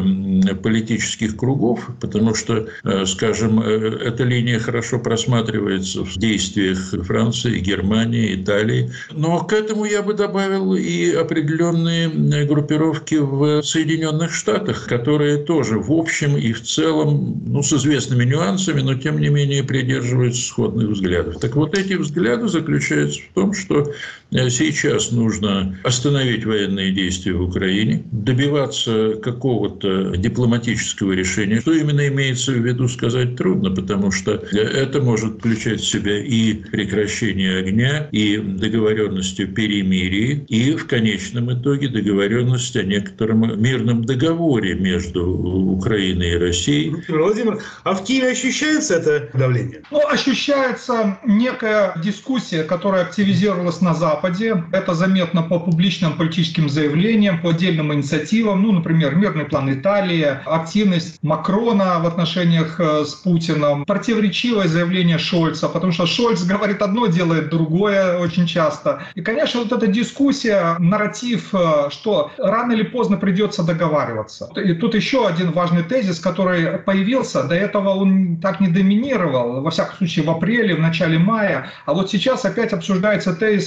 э, политических кругов, потому что, э, скажем, э, эта линия хорошо просматривается в действиях Франции, Германии, Италии. Но к этому я бы добавил и определенные группировки в Соединенных Штатах, которые тоже в общем и в целом, ну, с известными нюансами, но тем не менее придерживаются сходных взглядов. Так вот, эти взгляды заключаются в том, что сейчас нужно остановить военные действия в Украине, добиваться какого-то дипломатического решения. Что именно имеется в виду, сказать трудно, потому что это может включать в себя и прекращение огня, и договоренность о перемирии, и в конечном итоге договоренность о некотором мирном договоре между Украиной и Россией. Владимир, а в Киеве ощущается это давление? Ну, ощущается некая дискуссия, которая активизировалась на Западе. Это заметно по публичным политическим заявлениям, по отдельным инициативам. Ну, например, мирный план Италии, активность Макрона в отношениях с Путиным, противоречивое заявление Шольца, потому что Шольц говорит одно, делает другое очень часто. И, конечно, вот эта дискуссия, нарратив, что рано или поздно придется договариваться. И тут еще один важный тезис, который появился. До этого он так не доминировал, во всяком случае в апреле, в начале мая. А вот сейчас опять обсуждается тезис о том, что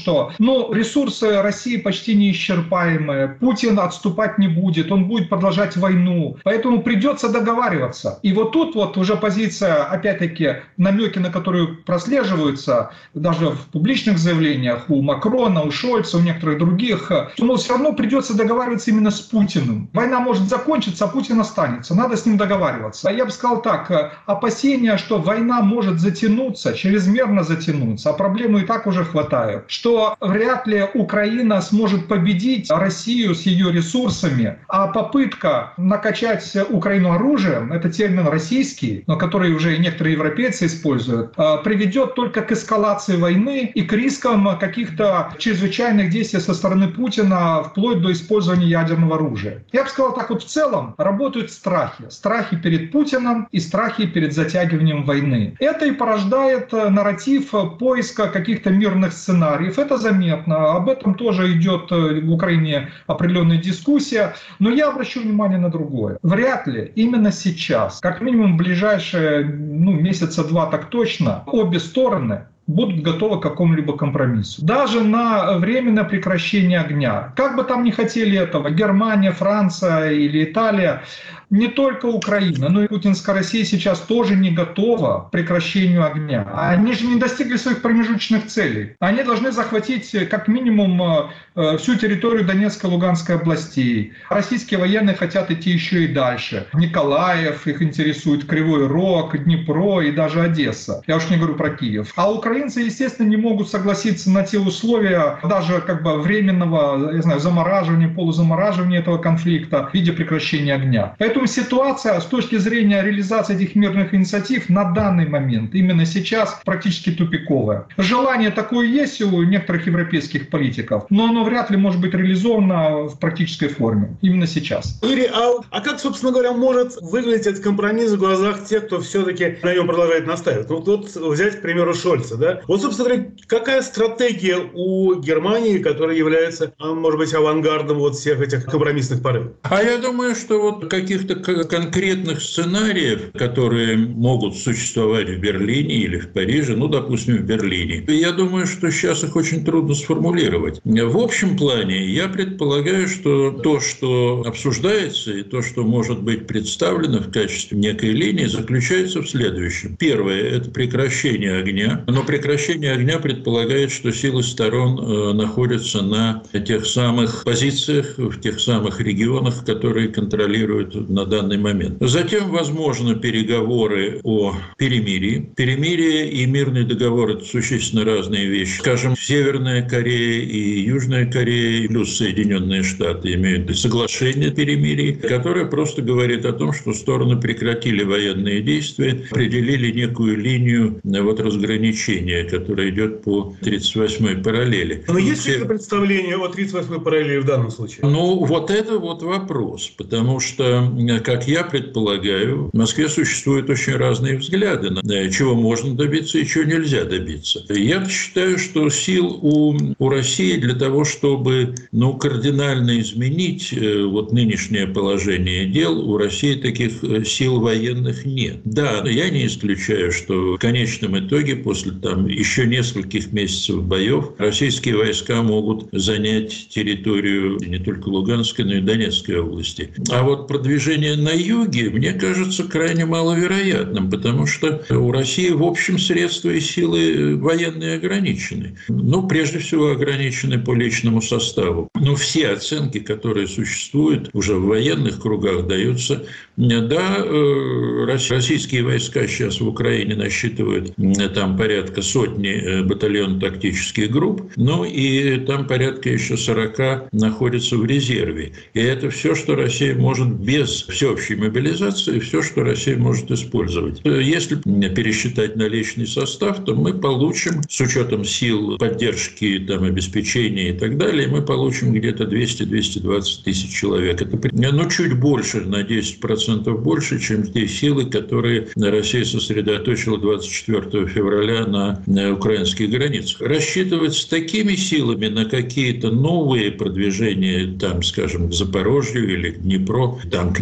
что ну, ресурсы России почти неисчерпаемые, Путин отступать не будет, он будет продолжать войну, поэтому придется договариваться. И вот тут вот уже позиция, опять-таки, намеки на которые прослеживаются даже в публичных заявлениях у Макрона, у Шольца, у некоторых других, но все равно придется договариваться именно с Путиным. Война может закончиться, а Путин останется. Надо с ним договариваться. Я бы сказал так, опасения, что война может затянуться, чрезмерно затянуться, а проблемы и так уже хватает, что вряд ли Украина сможет победить Россию с ее ресурсами, а попытка накачать Украину оружием, это термин российский, но который уже и некоторые европейцы используют, приведет только к эскалации войны и к рискам каких-то чрезвычайных действий со стороны Путина, вплоть до использования ядерного оружия. Я бы сказал так, вот в целом работают страхи. Страхи перед Путиным и страхи перед затягиванием войны. Это и порождает нарратив поиска каких-то мирных сценариев. Это заметно. Об этом тоже идет в Украине определенная дискуссия. Но я обращу внимание на другое. Вряд ли именно сейчас, как минимум в ближайшие ну, месяца два так точно, обе стороны будут готовы к какому-либо компромиссу. Даже на временное прекращение огня. Как бы там ни хотели этого, Германия, Франция или Италия, не только Украина, но и путинская Россия сейчас тоже не готова к прекращению огня. Они же не достигли своих промежуточных целей. Они должны захватить как минимум всю территорию Донецкой и Луганской областей. Российские военные хотят идти еще и дальше. Николаев, их интересует Кривой Рог, Днепро и даже Одесса. Я уж не говорю про Киев. А украинцы, естественно, не могут согласиться на те условия даже как бы временного, я знаю, замораживания, полузамораживания этого конфликта в виде прекращения огня. Поэтому ситуация с точки зрения реализации этих мирных инициатив на данный момент, именно сейчас, практически тупиковая. Желание такое есть у некоторых европейских политиков, но оно вряд ли может быть реализовано в практической форме. Именно сейчас. Юрий, а, а как, собственно говоря, может выглядеть этот компромисс в глазах тех, кто все-таки на нем продолжает настаивать? Ну, вот взять, к примеру, Шольца, да? Вот, собственно говоря, какая стратегия у Германии, которая является, может быть, авангардом вот всех этих компромиссных порывов? А я думаю, что вот каких-то конкретных сценариев, которые могут существовать в Берлине или в Париже, ну, допустим, в Берлине, я думаю, что сейчас их очень трудно сформулировать. В общем плане я предполагаю, что то, что обсуждается и то, что может быть представлено в качестве некой линии, заключается в следующем. Первое – это прекращение огня, но прекращение огня предполагает, что силы сторон э, находятся на тех самых позициях, в тех самых регионах, которые контролируют на данный момент. Затем, возможно, переговоры о перемирии. Перемирие и мирный договор – это существенно разные вещи. Скажем, Северная Корея и Южная Корея, плюс Соединенные Штаты имеют соглашение о перемирии, которое просто говорит о том, что стороны прекратили военные действия, определили некую линию вот разграничения, которая идет по тридцать восьмой параллели. Но есть ли представление о тридцать восьмой параллели в данном случае? Ну, вот это вот вопрос, потому что, как я предполагаю, в Москве существуют очень разные взгляды на чего можно добиться и чего нельзя добиться. Я считаю, что сил у, у России для того, чтобы ну, кардинально изменить вот нынешнее положение дел, у России таких сил военных нет. Да, я не исключаю, что в конечном итоге, после там, еще нескольких месяцев боев, российские войска могут занять территорию не только Луганской, но и Донецкой области. А вот продвижение на юге, мне кажется, крайне маловероятным, потому что у России, в общем, средства и силы военные ограничены. Ну, прежде всего, ограничены по личному составу. Но все оценки, которые существуют уже в военных кругах, даются. Да, российские войска сейчас в Украине насчитывают там порядка сотни батальонно-тактических групп, ну и там порядка еще сорока находятся в резерве. И это все, что Россия может без всеобщей мобилизации, все, что Россия может использовать. Если пересчитать наличный состав, то мы получим, с учетом сил поддержки, там, обеспечения и так далее, мы получим где-то двести - двести двадцать тысяч человек. Это ну, чуть больше, на десять процентов больше, чем те силы, которые Россия сосредоточила двадцать четвёртого февраля на, на украинских границах. Рассчитывать с такими силами на какие-то новые продвижения, там, скажем, к Запорожью или к Днепру, там, к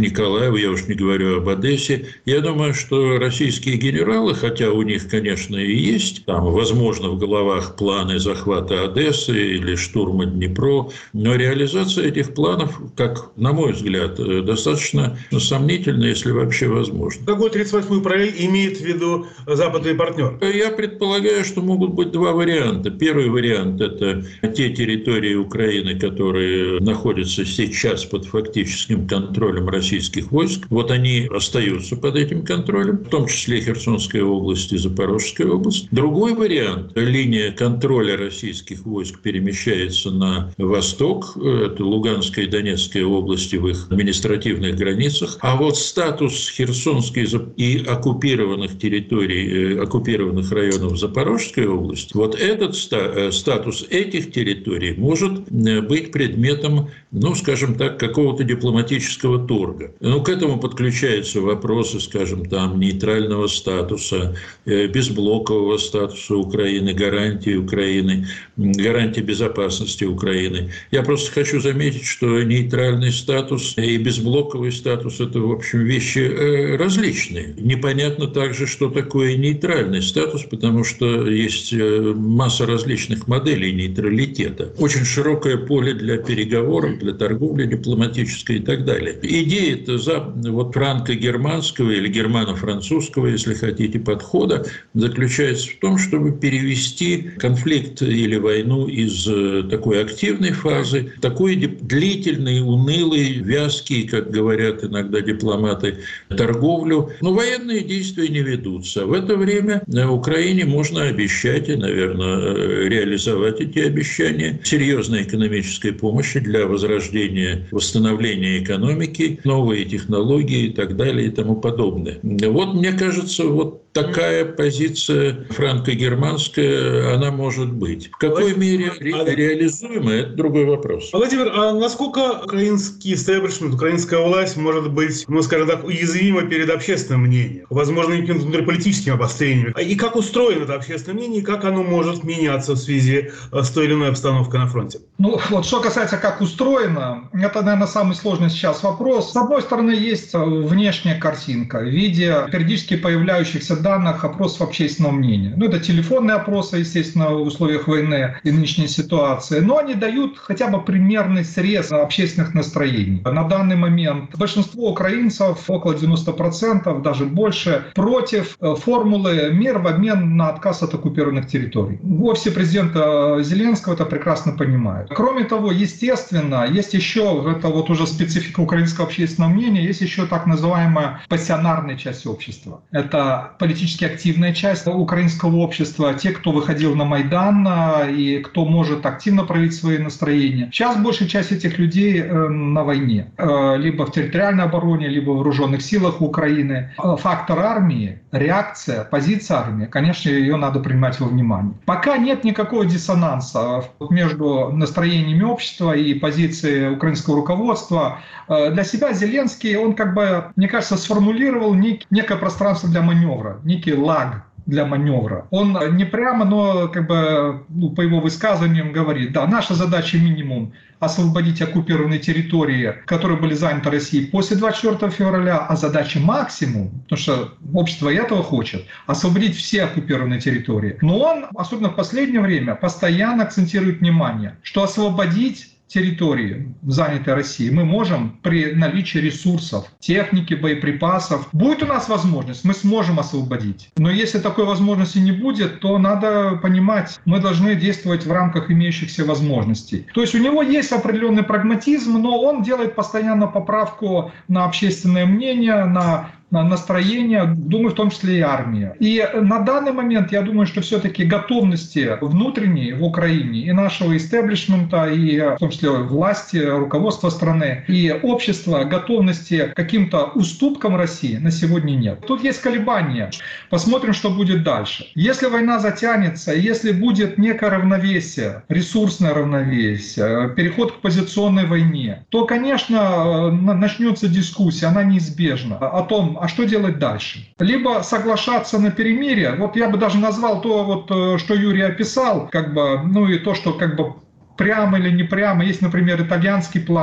Николаева, я уж не говорю об Одессе. Я думаю, что российские генералы, хотя у них, конечно, и есть, там, возможно, в головах планы захвата Одессы или штурма Днепро, но реализация этих планов, как, на мой взгляд, достаточно сомнительна, если вообще возможно. Какой тридцать восьмую параллель имеет в виду западный партнер? Я предполагаю, что могут быть два варианта. Первый вариант – это те территории Украины, которые находятся сейчас под фактическим контролем российских войск. Вот они остаются под этим контролем, в том числе Херсонская область и Запорожская область. Другой вариант – линия контроля российских войск перемещается на восток, это Луганская и Донецкая области в их административных границах. А вот статус Херсонской и оккупированных территорий, оккупированных районов Запорожской области, вот этот статус этих территорий может быть предметом, ну, скажем так, какого-то дипломатического торга. Ну, к этому подключаются вопросы, скажем, там, нейтрального статуса, безблокового статуса Украины, гарантии Украины, гарантии безопасности Украины. Я просто хочу заметить, что нейтральный статус и безблоковый статус – это, в общем, вещи различные. Непонятно также, что такое нейтральный статус, потому что есть масса различных моделей нейтралитета. Очень широкое поле для переговоров, для торговли дипломатической и так далее. Идея-то за вот франко-германского или германо-французского, если хотите, подхода заключается в том, чтобы перевести конфликт или войну из такой активной фазы в такой длительный, унылый, вязкий, как говорят иногда дипломаты, торговлю. Но военные действия не ведутся. В это время Украине можно обещать и, наверное, реализовать эти обещания серьезной экономической помощи для возрождения, восстановления экономики, новые технологии и так далее и тому подобное. Вот, мне кажется, вот такая позиция франко-германская, она может быть. В какой мере ре- реализуема, это другой вопрос. Владимир, а насколько украинский истеблишмент, украинская власть может быть, ну, скажем так, уязвима перед общественным мнением, возможно, каким-то внутриполитическим обострением? И как устроено это общественное мнение, и как оно может меняться в связи с той или иной обстановкой на фронте? Ну, вот что касается, как устроено, это, наверное, самый сложный сейчас вопрос. С одной стороны, есть внешняя картинка в виде периодически появляющихся данных опросов общественного мнения. Ну, это телефонные опросы, естественно, в условиях войны и нынешней ситуации, но они дают хотя бы примерный срез общественных настроений. На данный момент большинство украинцев, около девяносто процентов, даже больше, против формулы «мир в обмен на отказ от оккупированных территорий». В офисе президента Зеленского это прекрасно понимают. Кроме того, естественно, есть еще, это вот уже специфика украинского общественного мнения, есть еще так называемая пассионарная часть общества. Это политически активная часть украинского общества, те, кто выходил на Майдан и кто может активно проявить свои настроения. Сейчас большая часть этих людей на войне, либо в территориальной обороне, либо в вооруженных силах Украины. Фактор армии, реакция, позиция армии, конечно, ее надо принимать во внимание. Пока нет никакого диссонанса между настроениями общества и позицией украинского руководства. Для себя Зеленский, он как бы, мне кажется, сформулировал нек- некое пространство для маневра, некий лаг для маневра. Он не прямо, но как бы, ну, по его высказываниям говорит, да, наша задача минимум освободить оккупированные территории, которые были заняты Россией после двадцать четвёртого февраля, а задача максимум, потому что общество этого хочет, освободить все оккупированные территории. Но он, особенно в последнее время, постоянно акцентирует внимание, что освободить территории, занятой Россией, мы можем при наличии ресурсов, техники, боеприпасов. Будет у нас возможность, мы сможем освободить. Но если такой возможности не будет, то надо понимать, мы должны действовать в рамках имеющихся возможностей. То есть у него есть определенный прагматизм, но он делает постоянно поправку на общественное мнение, на настроение, думаю, в том числе и армия. И на данный момент, я думаю, что все-таки готовности внутренней в Украине и нашего истеблишмента, и в том числе власти, руководства страны, и общества, готовности к каким-то уступкам России на сегодня нет. Тут есть колебания. Посмотрим, что будет дальше. Если война затянется, если будет некое равновесие, ресурсное равновесие, переход к позиционной войне, то, конечно, начнется дискуссия, она неизбежна, о том, а что делать дальше? Либо соглашаться на перемирие, вот я бы даже назвал то, вот, что Юрий описал, как бы, ну и то, что как бы прямо или не прямо, есть, например, итальянский план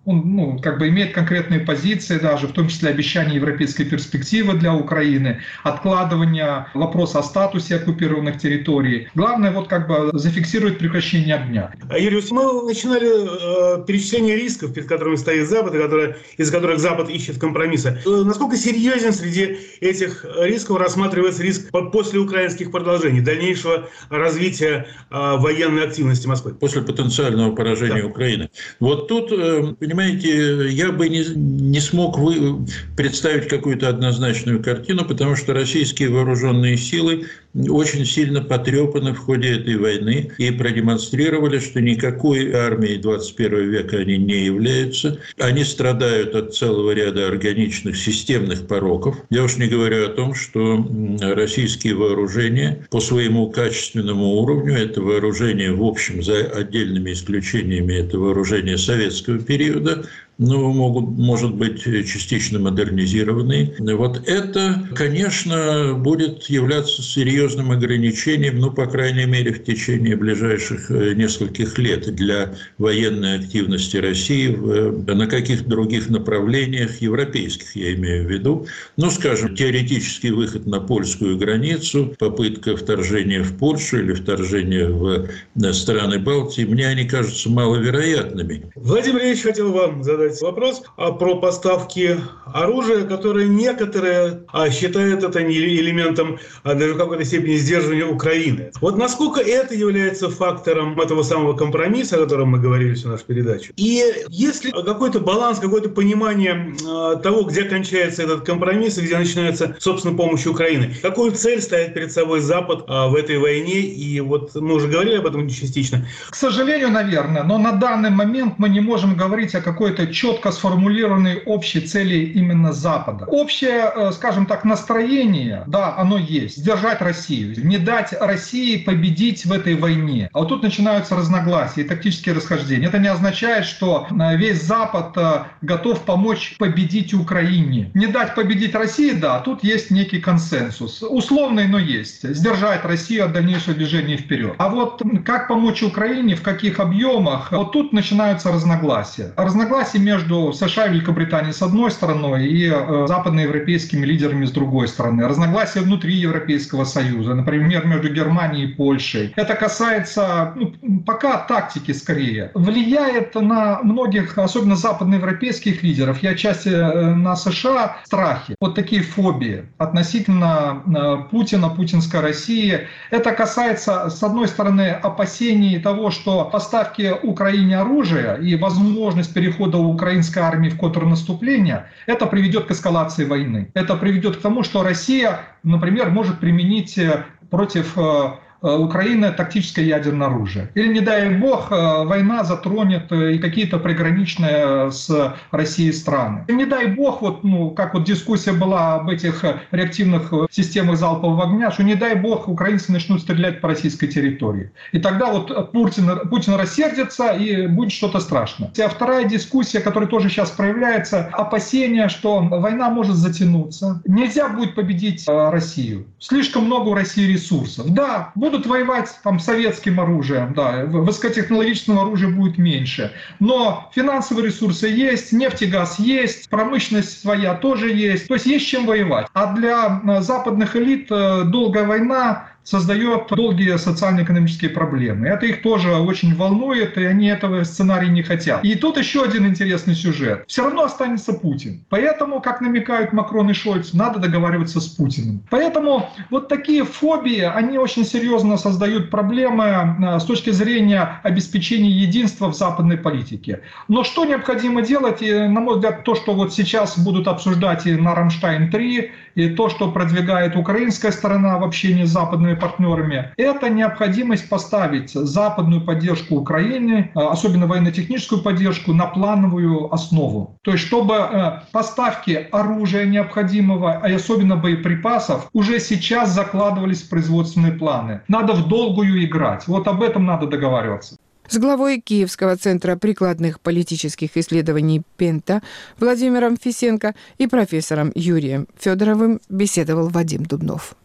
Он ну, как бы имеет конкретные позиции, даже в том числе обещание европейской перспективы для Украины, откладывание вопроса о статусе оккупированных территорий. Главное вот как бы зафиксировать прекращение огня. Юрий, мы начинали э, перечисление рисков, перед которыми стоит Запад, и которые, из которых Запад ищет компромисса. Э, насколько серьезен среди этих рисков рассматривается риск после украинских продолжений, дальнейшего развития э, военной активности Москвы? После потенциального поражения да. Украины. Вот тут, понимаете, я бы не, не смог вы, представить какую-то однозначную картину, потому что российские вооруженные силы очень сильно потрепаны в ходе этой войны и продемонстрировали, что никакой армией двадцать первого века они не являются. Они страдают от целого ряда органичных системных пороков. Я уж не говорю о том, что российские вооружения по своему качественному уровню, это вооружение, в общем, за отдельными исключениями, это вооружение советского периода, но могут, может быть, частично модернизированные. Вот это, конечно, будет являться серьезным ограничением, ну, по крайней мере, в течение ближайших нескольких лет для военной активности России на каких-то других направлениях, европейских, я имею в виду. Ну, скажем, теоретический выход на польскую границу, попытка вторжения в Польшу или вторжения в страны Балтии, мне они кажутся маловероятными. Владимир Ильич, хотел вам задать вопрос про поставки оружия, которые некоторые считают это элементом даже в какой-то степени сдерживания Украины. Вот насколько это является фактором этого самого компромисса, о котором мы говорили всю нашу передачу? И есть ли какой-то баланс, какое-то понимание того, где кончается этот компромисс и где начинается, собственно, помощь Украины? Какую цель ставит перед собой Запад в этой войне? И вот мы уже говорили об этом частично. К сожалению, наверное, но на данный момент мы не можем говорить о какой-то четко сформулированной общей цели именно Запада. Общее, скажем так, настроение, да, оно есть. Сдержать Россию, не дать России победить в этой войне. А вот тут начинаются разногласия и тактические расхождения. Это не означает, что весь Запад готов помочь победить Украине. Не дать победить России, да, тут есть некий консенсус. Условный, но есть. Сдержать Россию от дальнейшего движения вперед. А вот как помочь Украине, в каких объемах, вот тут начинаются разногласия. Разногласия между США и Великобританией с одной стороны и э, западноевропейскими лидерами с другой стороны. Разногласия внутри Европейского Союза, например, между Германией и Польшей. Это касается ну, пока тактики скорее. Влияет на многих, особенно западноевропейских лидеров, и отчасти э, на США, страхи. Вот такие фобии относительно э, Путина, путинской России. Это касается, с одной стороны, опасений того, что поставки Украине оружия и возможность перехода украинской армии в контрнаступление, это приведет к эскалации войны. Это приведет к тому, что Россия, например, может применить против Украины тактическое ядерное оружие. Или, не дай бог, война затронет и какие-то приграничные с Россией страны. И не дай бог, вот, ну, как вот дискуссия была об этих реактивных системах залпового огня, что не дай бог украинцы начнут стрелять по российской территории. И тогда вот Путин, Путин рассердится и будет что-то страшное. А вторая дискуссия, которая тоже сейчас проявляется, опасение, что война может затянуться. Нельзя будет победить Россию. Слишком много у России ресурсов. Да, будут воевать там советским оружием, да, высокотехнологичного оружия будет меньше. Но финансовые ресурсы есть, нефть и газ есть, промышленность своя тоже есть. То есть есть чем воевать. А для западных элит долгая война создает долгие социально-экономические проблемы. Это их тоже очень волнует, и они этого сценария не хотят. И тут еще один интересный сюжет. Все равно останется Путин. Поэтому, как намекают Макрон и Шольц, надо договариваться с Путиным. Поэтому вот такие фобии, они очень серьезно создают проблемы с точки зрения обеспечения единства в западной политике. Но что необходимо делать, и, на мой взгляд, то, что вот сейчас будут обсуждать и на Рамштайн три, и то, что продвигает украинская сторона в общении с западными партнерами, это необходимость поставить западную поддержку Украины, особенно военно-техническую поддержку, на плановую основу. То есть, чтобы поставки оружия необходимого, а особенно боеприпасов, уже сейчас закладывались в производственные планы. Надо в долгую играть. Вот об этом надо договариваться. С главой Киевского центра прикладных политических исследований «Пента» Владимиром Фисенко и профессором Юрием Федоровым беседовал Вадим Дубнов.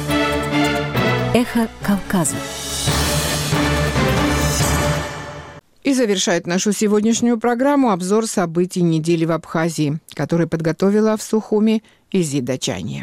Эхо Кавказа. И завершает нашу сегодняшнюю программу обзор событий недели в Абхазии, который подготовила в Сухуми Изида Чанья.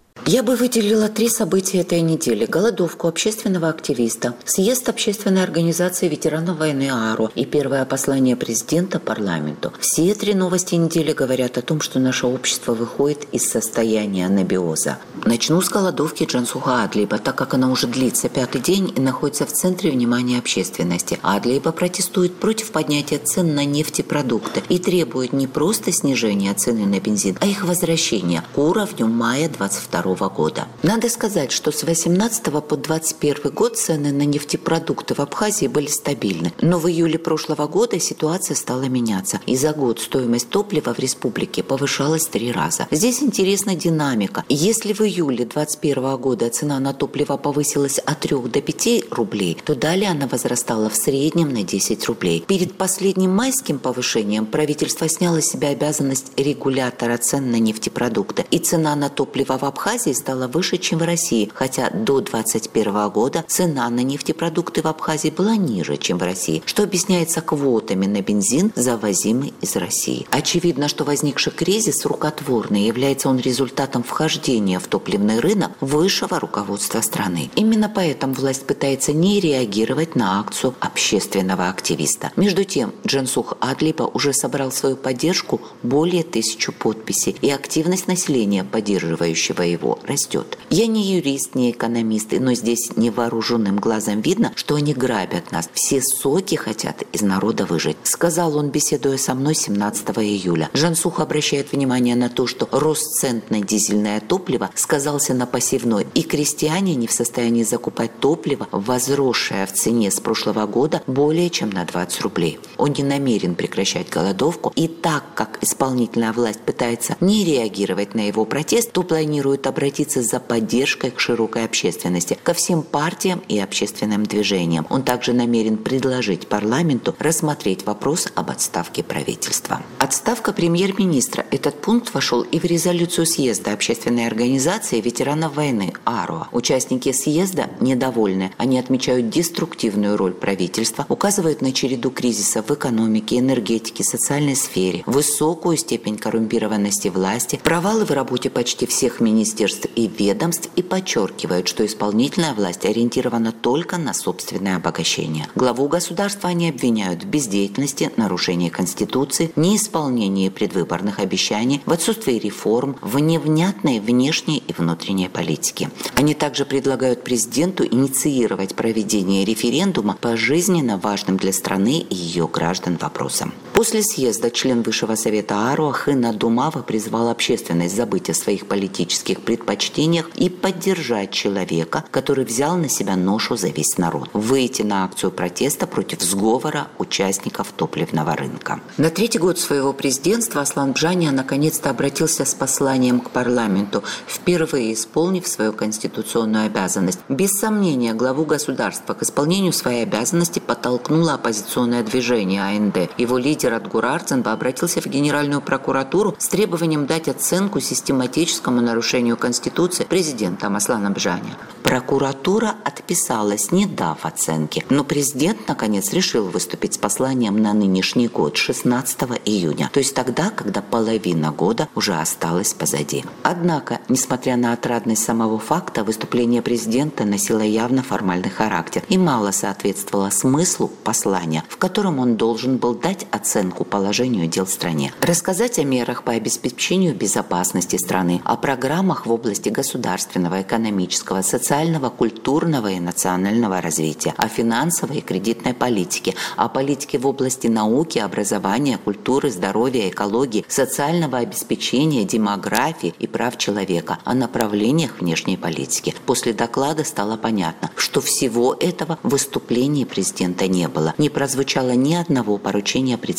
Я бы выделила три события этой недели. Голодовку общественного активиста, съезд общественной организации ветеранов войны АРО и первое послание президента парламенту. Все три новости недели говорят о том, что наше общество выходит из состояния анабиоза. Начну с голодовки Джансуха Адлиба, так как она уже длится пятый день и находится в центре внимания общественности. Адлиба протестует против поднятия цен на нефтепродукты и требует не просто снижения цены на бензин, а их возвращения к уровню мая двадцать второго года. Надо сказать, что с восемнадцатого по двадцать первый год цены на нефтепродукты в Абхазии были стабильны. Но в июле прошлого года ситуация стала меняться. И за год стоимость топлива в республике повышалась три раза. Здесь интересна динамика. Если в июле двадцать первого года цена на топливо повысилась от трёх до пяти рублей, то далее она возрастала в среднем на десять рублей. Перед последним майским повышением правительство сняло с себя обязанность регулятора цен на нефтепродукты. И цена на топливо в Абхазии стала выше, чем в России, хотя до двадцать первого года цена на нефтепродукты в Абхазии была ниже, чем в России, что объясняется квотами на бензин, завозимый из России. Очевидно, что возникший кризис рукотворный, является он результатом вхождения в топливный рынок высшего руководства страны. Именно поэтому власть пытается не реагировать на акцию общественного активиста. Между тем, Джансух Адлиба уже собрал свою поддержку более тысячи подписей, и активность населения, поддерживающего его, растет. Я не юрист, не экономист, но здесь невооруженным глазом видно, что они грабят нас. Все соки хотят из народа выжать. Сказал он, беседуя со мной семнадцатого июля. Джансух обращает внимание на то, что рост цен на дизельное топливо сказался на посевной, и крестьяне не в состоянии закупать топливо, возросшее в цене с прошлого года более чем на двадцать рублей. Он не намерен прекращать голодовку, и так как исполнительная власть пытается не реагировать на его протест, то планирует обратиться за поддержкой к широкой общественности, ко всем партиям и общественным движениям. Он также намерен предложить парламенту рассмотреть вопрос об отставке правительства. Отставка премьер-министра. Этот пункт вошел и в резолюцию съезда общественной организации ветеранов войны АРО. Участники съезда недовольны. Они отмечают деструктивную роль правительства, указывают на череду кризисов в экономике, энергетике, социальной сфере, высокую степень коррумпированности власти, провалы в работе почти всех министерств и ведомств и подчеркивают, что исполнительная власть ориентирована только на собственное обогащение. Главу государства они обвиняют в бездеятельности, нарушении Конституции, неисполнении предвыборных обещаний, в отсутствии реформ, в невнятной внешней и внутренней политике. Они также предлагают президенту инициировать проведение референдума по жизненно важным для страны и ее граждан вопросам. После съезда член Высшего совета АРО Хына Думава призвал общественность забыть о своих политических предпочтениях и поддержать человека, который взял на себя ношу за весь народ. Выйти на акцию протеста против сговора участников топливного рынка. На третий год своего президентства Аслан Бжаня наконец-то обратился с посланием к парламенту, впервые исполнив свою конституционную обязанность. Без сомнения, главу государства к исполнению своей обязанности подтолкнуло оппозиционное движение АНД. Его лидер Адгур Ардзанба обратился в Генеральную прокуратуру с требованием дать оценку систематическому нарушению Конституции президентом Асланом Бжаня. Прокуратура отписалась, не дав оценки, но президент наконец решил выступить с посланием на нынешний год, шестнадцатого июня, то есть тогда, когда половина года уже осталась позади. Однако, несмотря на отрадность самого факта, выступление президента носило явно формальный характер и мало соответствовало смыслу послания, в котором он должен был дать оценку положению дел в стране, рассказать о мерах по обеспечению безопасности страны, о программах в области государственного, экономического, социального, культурного и национального развития, о финансовой и кредитной политике, о политике в области науки, образования, культуры, здоровья, экологии, социального обеспечения, демографии и прав человека, о направлениях внешней политики. После доклада стало понятно, что всего этого в выступлении президента не было. Не прозвучало ни одного поручения представителя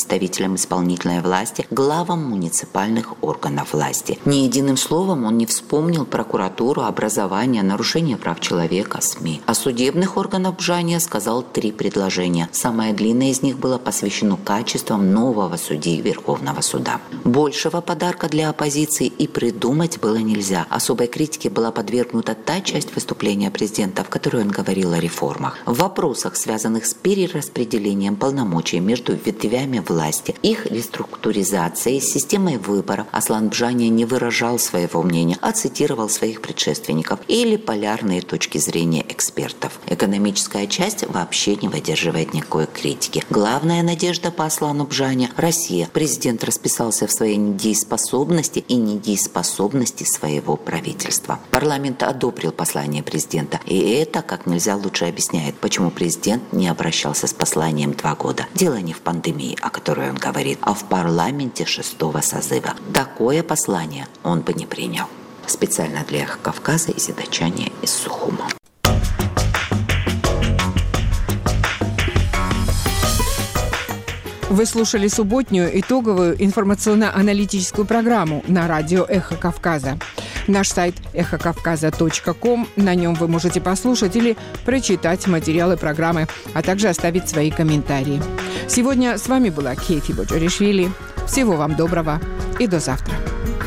представителям исполнительной власти, главам муниципальных органов власти. Ни единым словом он не вспомнил прокуратуру, образование, нарушение прав человека, СМИ. О судебных органах Бжания сказал три предложения. Самое длинное из них было посвящено качествам нового судьи Верховного суда. Большего подарка для оппозиции и придумать было нельзя. Особой критике была подвергнута та часть выступления президента, в которой он говорил о реформах. В вопросах, связанных с перераспределением полномочий между ветвями власти, их реструктуризацией, системой выборов, Аслан Бжания не выражал своего мнения, а цитировал своих предшественников или полярные точки зрения экспертов. Экономическая часть вообще не выдерживает никакой критики. Главная надежда по Аслану Бжания – Россия. Президент расписался в своей недееспособности и недееспособности своего правительства. Парламент одобрил послание президента, и это как нельзя лучше объясняет, почему президент не обращался с посланием два года. Дело не в пандемии, о которой он говорит, а в парламенте шестого созыва. Такое послание он бы не принял. Специально для Эхо Кавказа из Идачания из Сухума. Вы слушали субботнюю итоговую информационно-аналитическую программу на радио «Эхо Кавказа». Наш сайт эхо кавказа точка ком, на нем вы можете послушать или прочитать материалы программы, а также оставить свои комментарии. Сегодня с вами была Кейти Боджоришвили. Всего вам доброго и до завтра.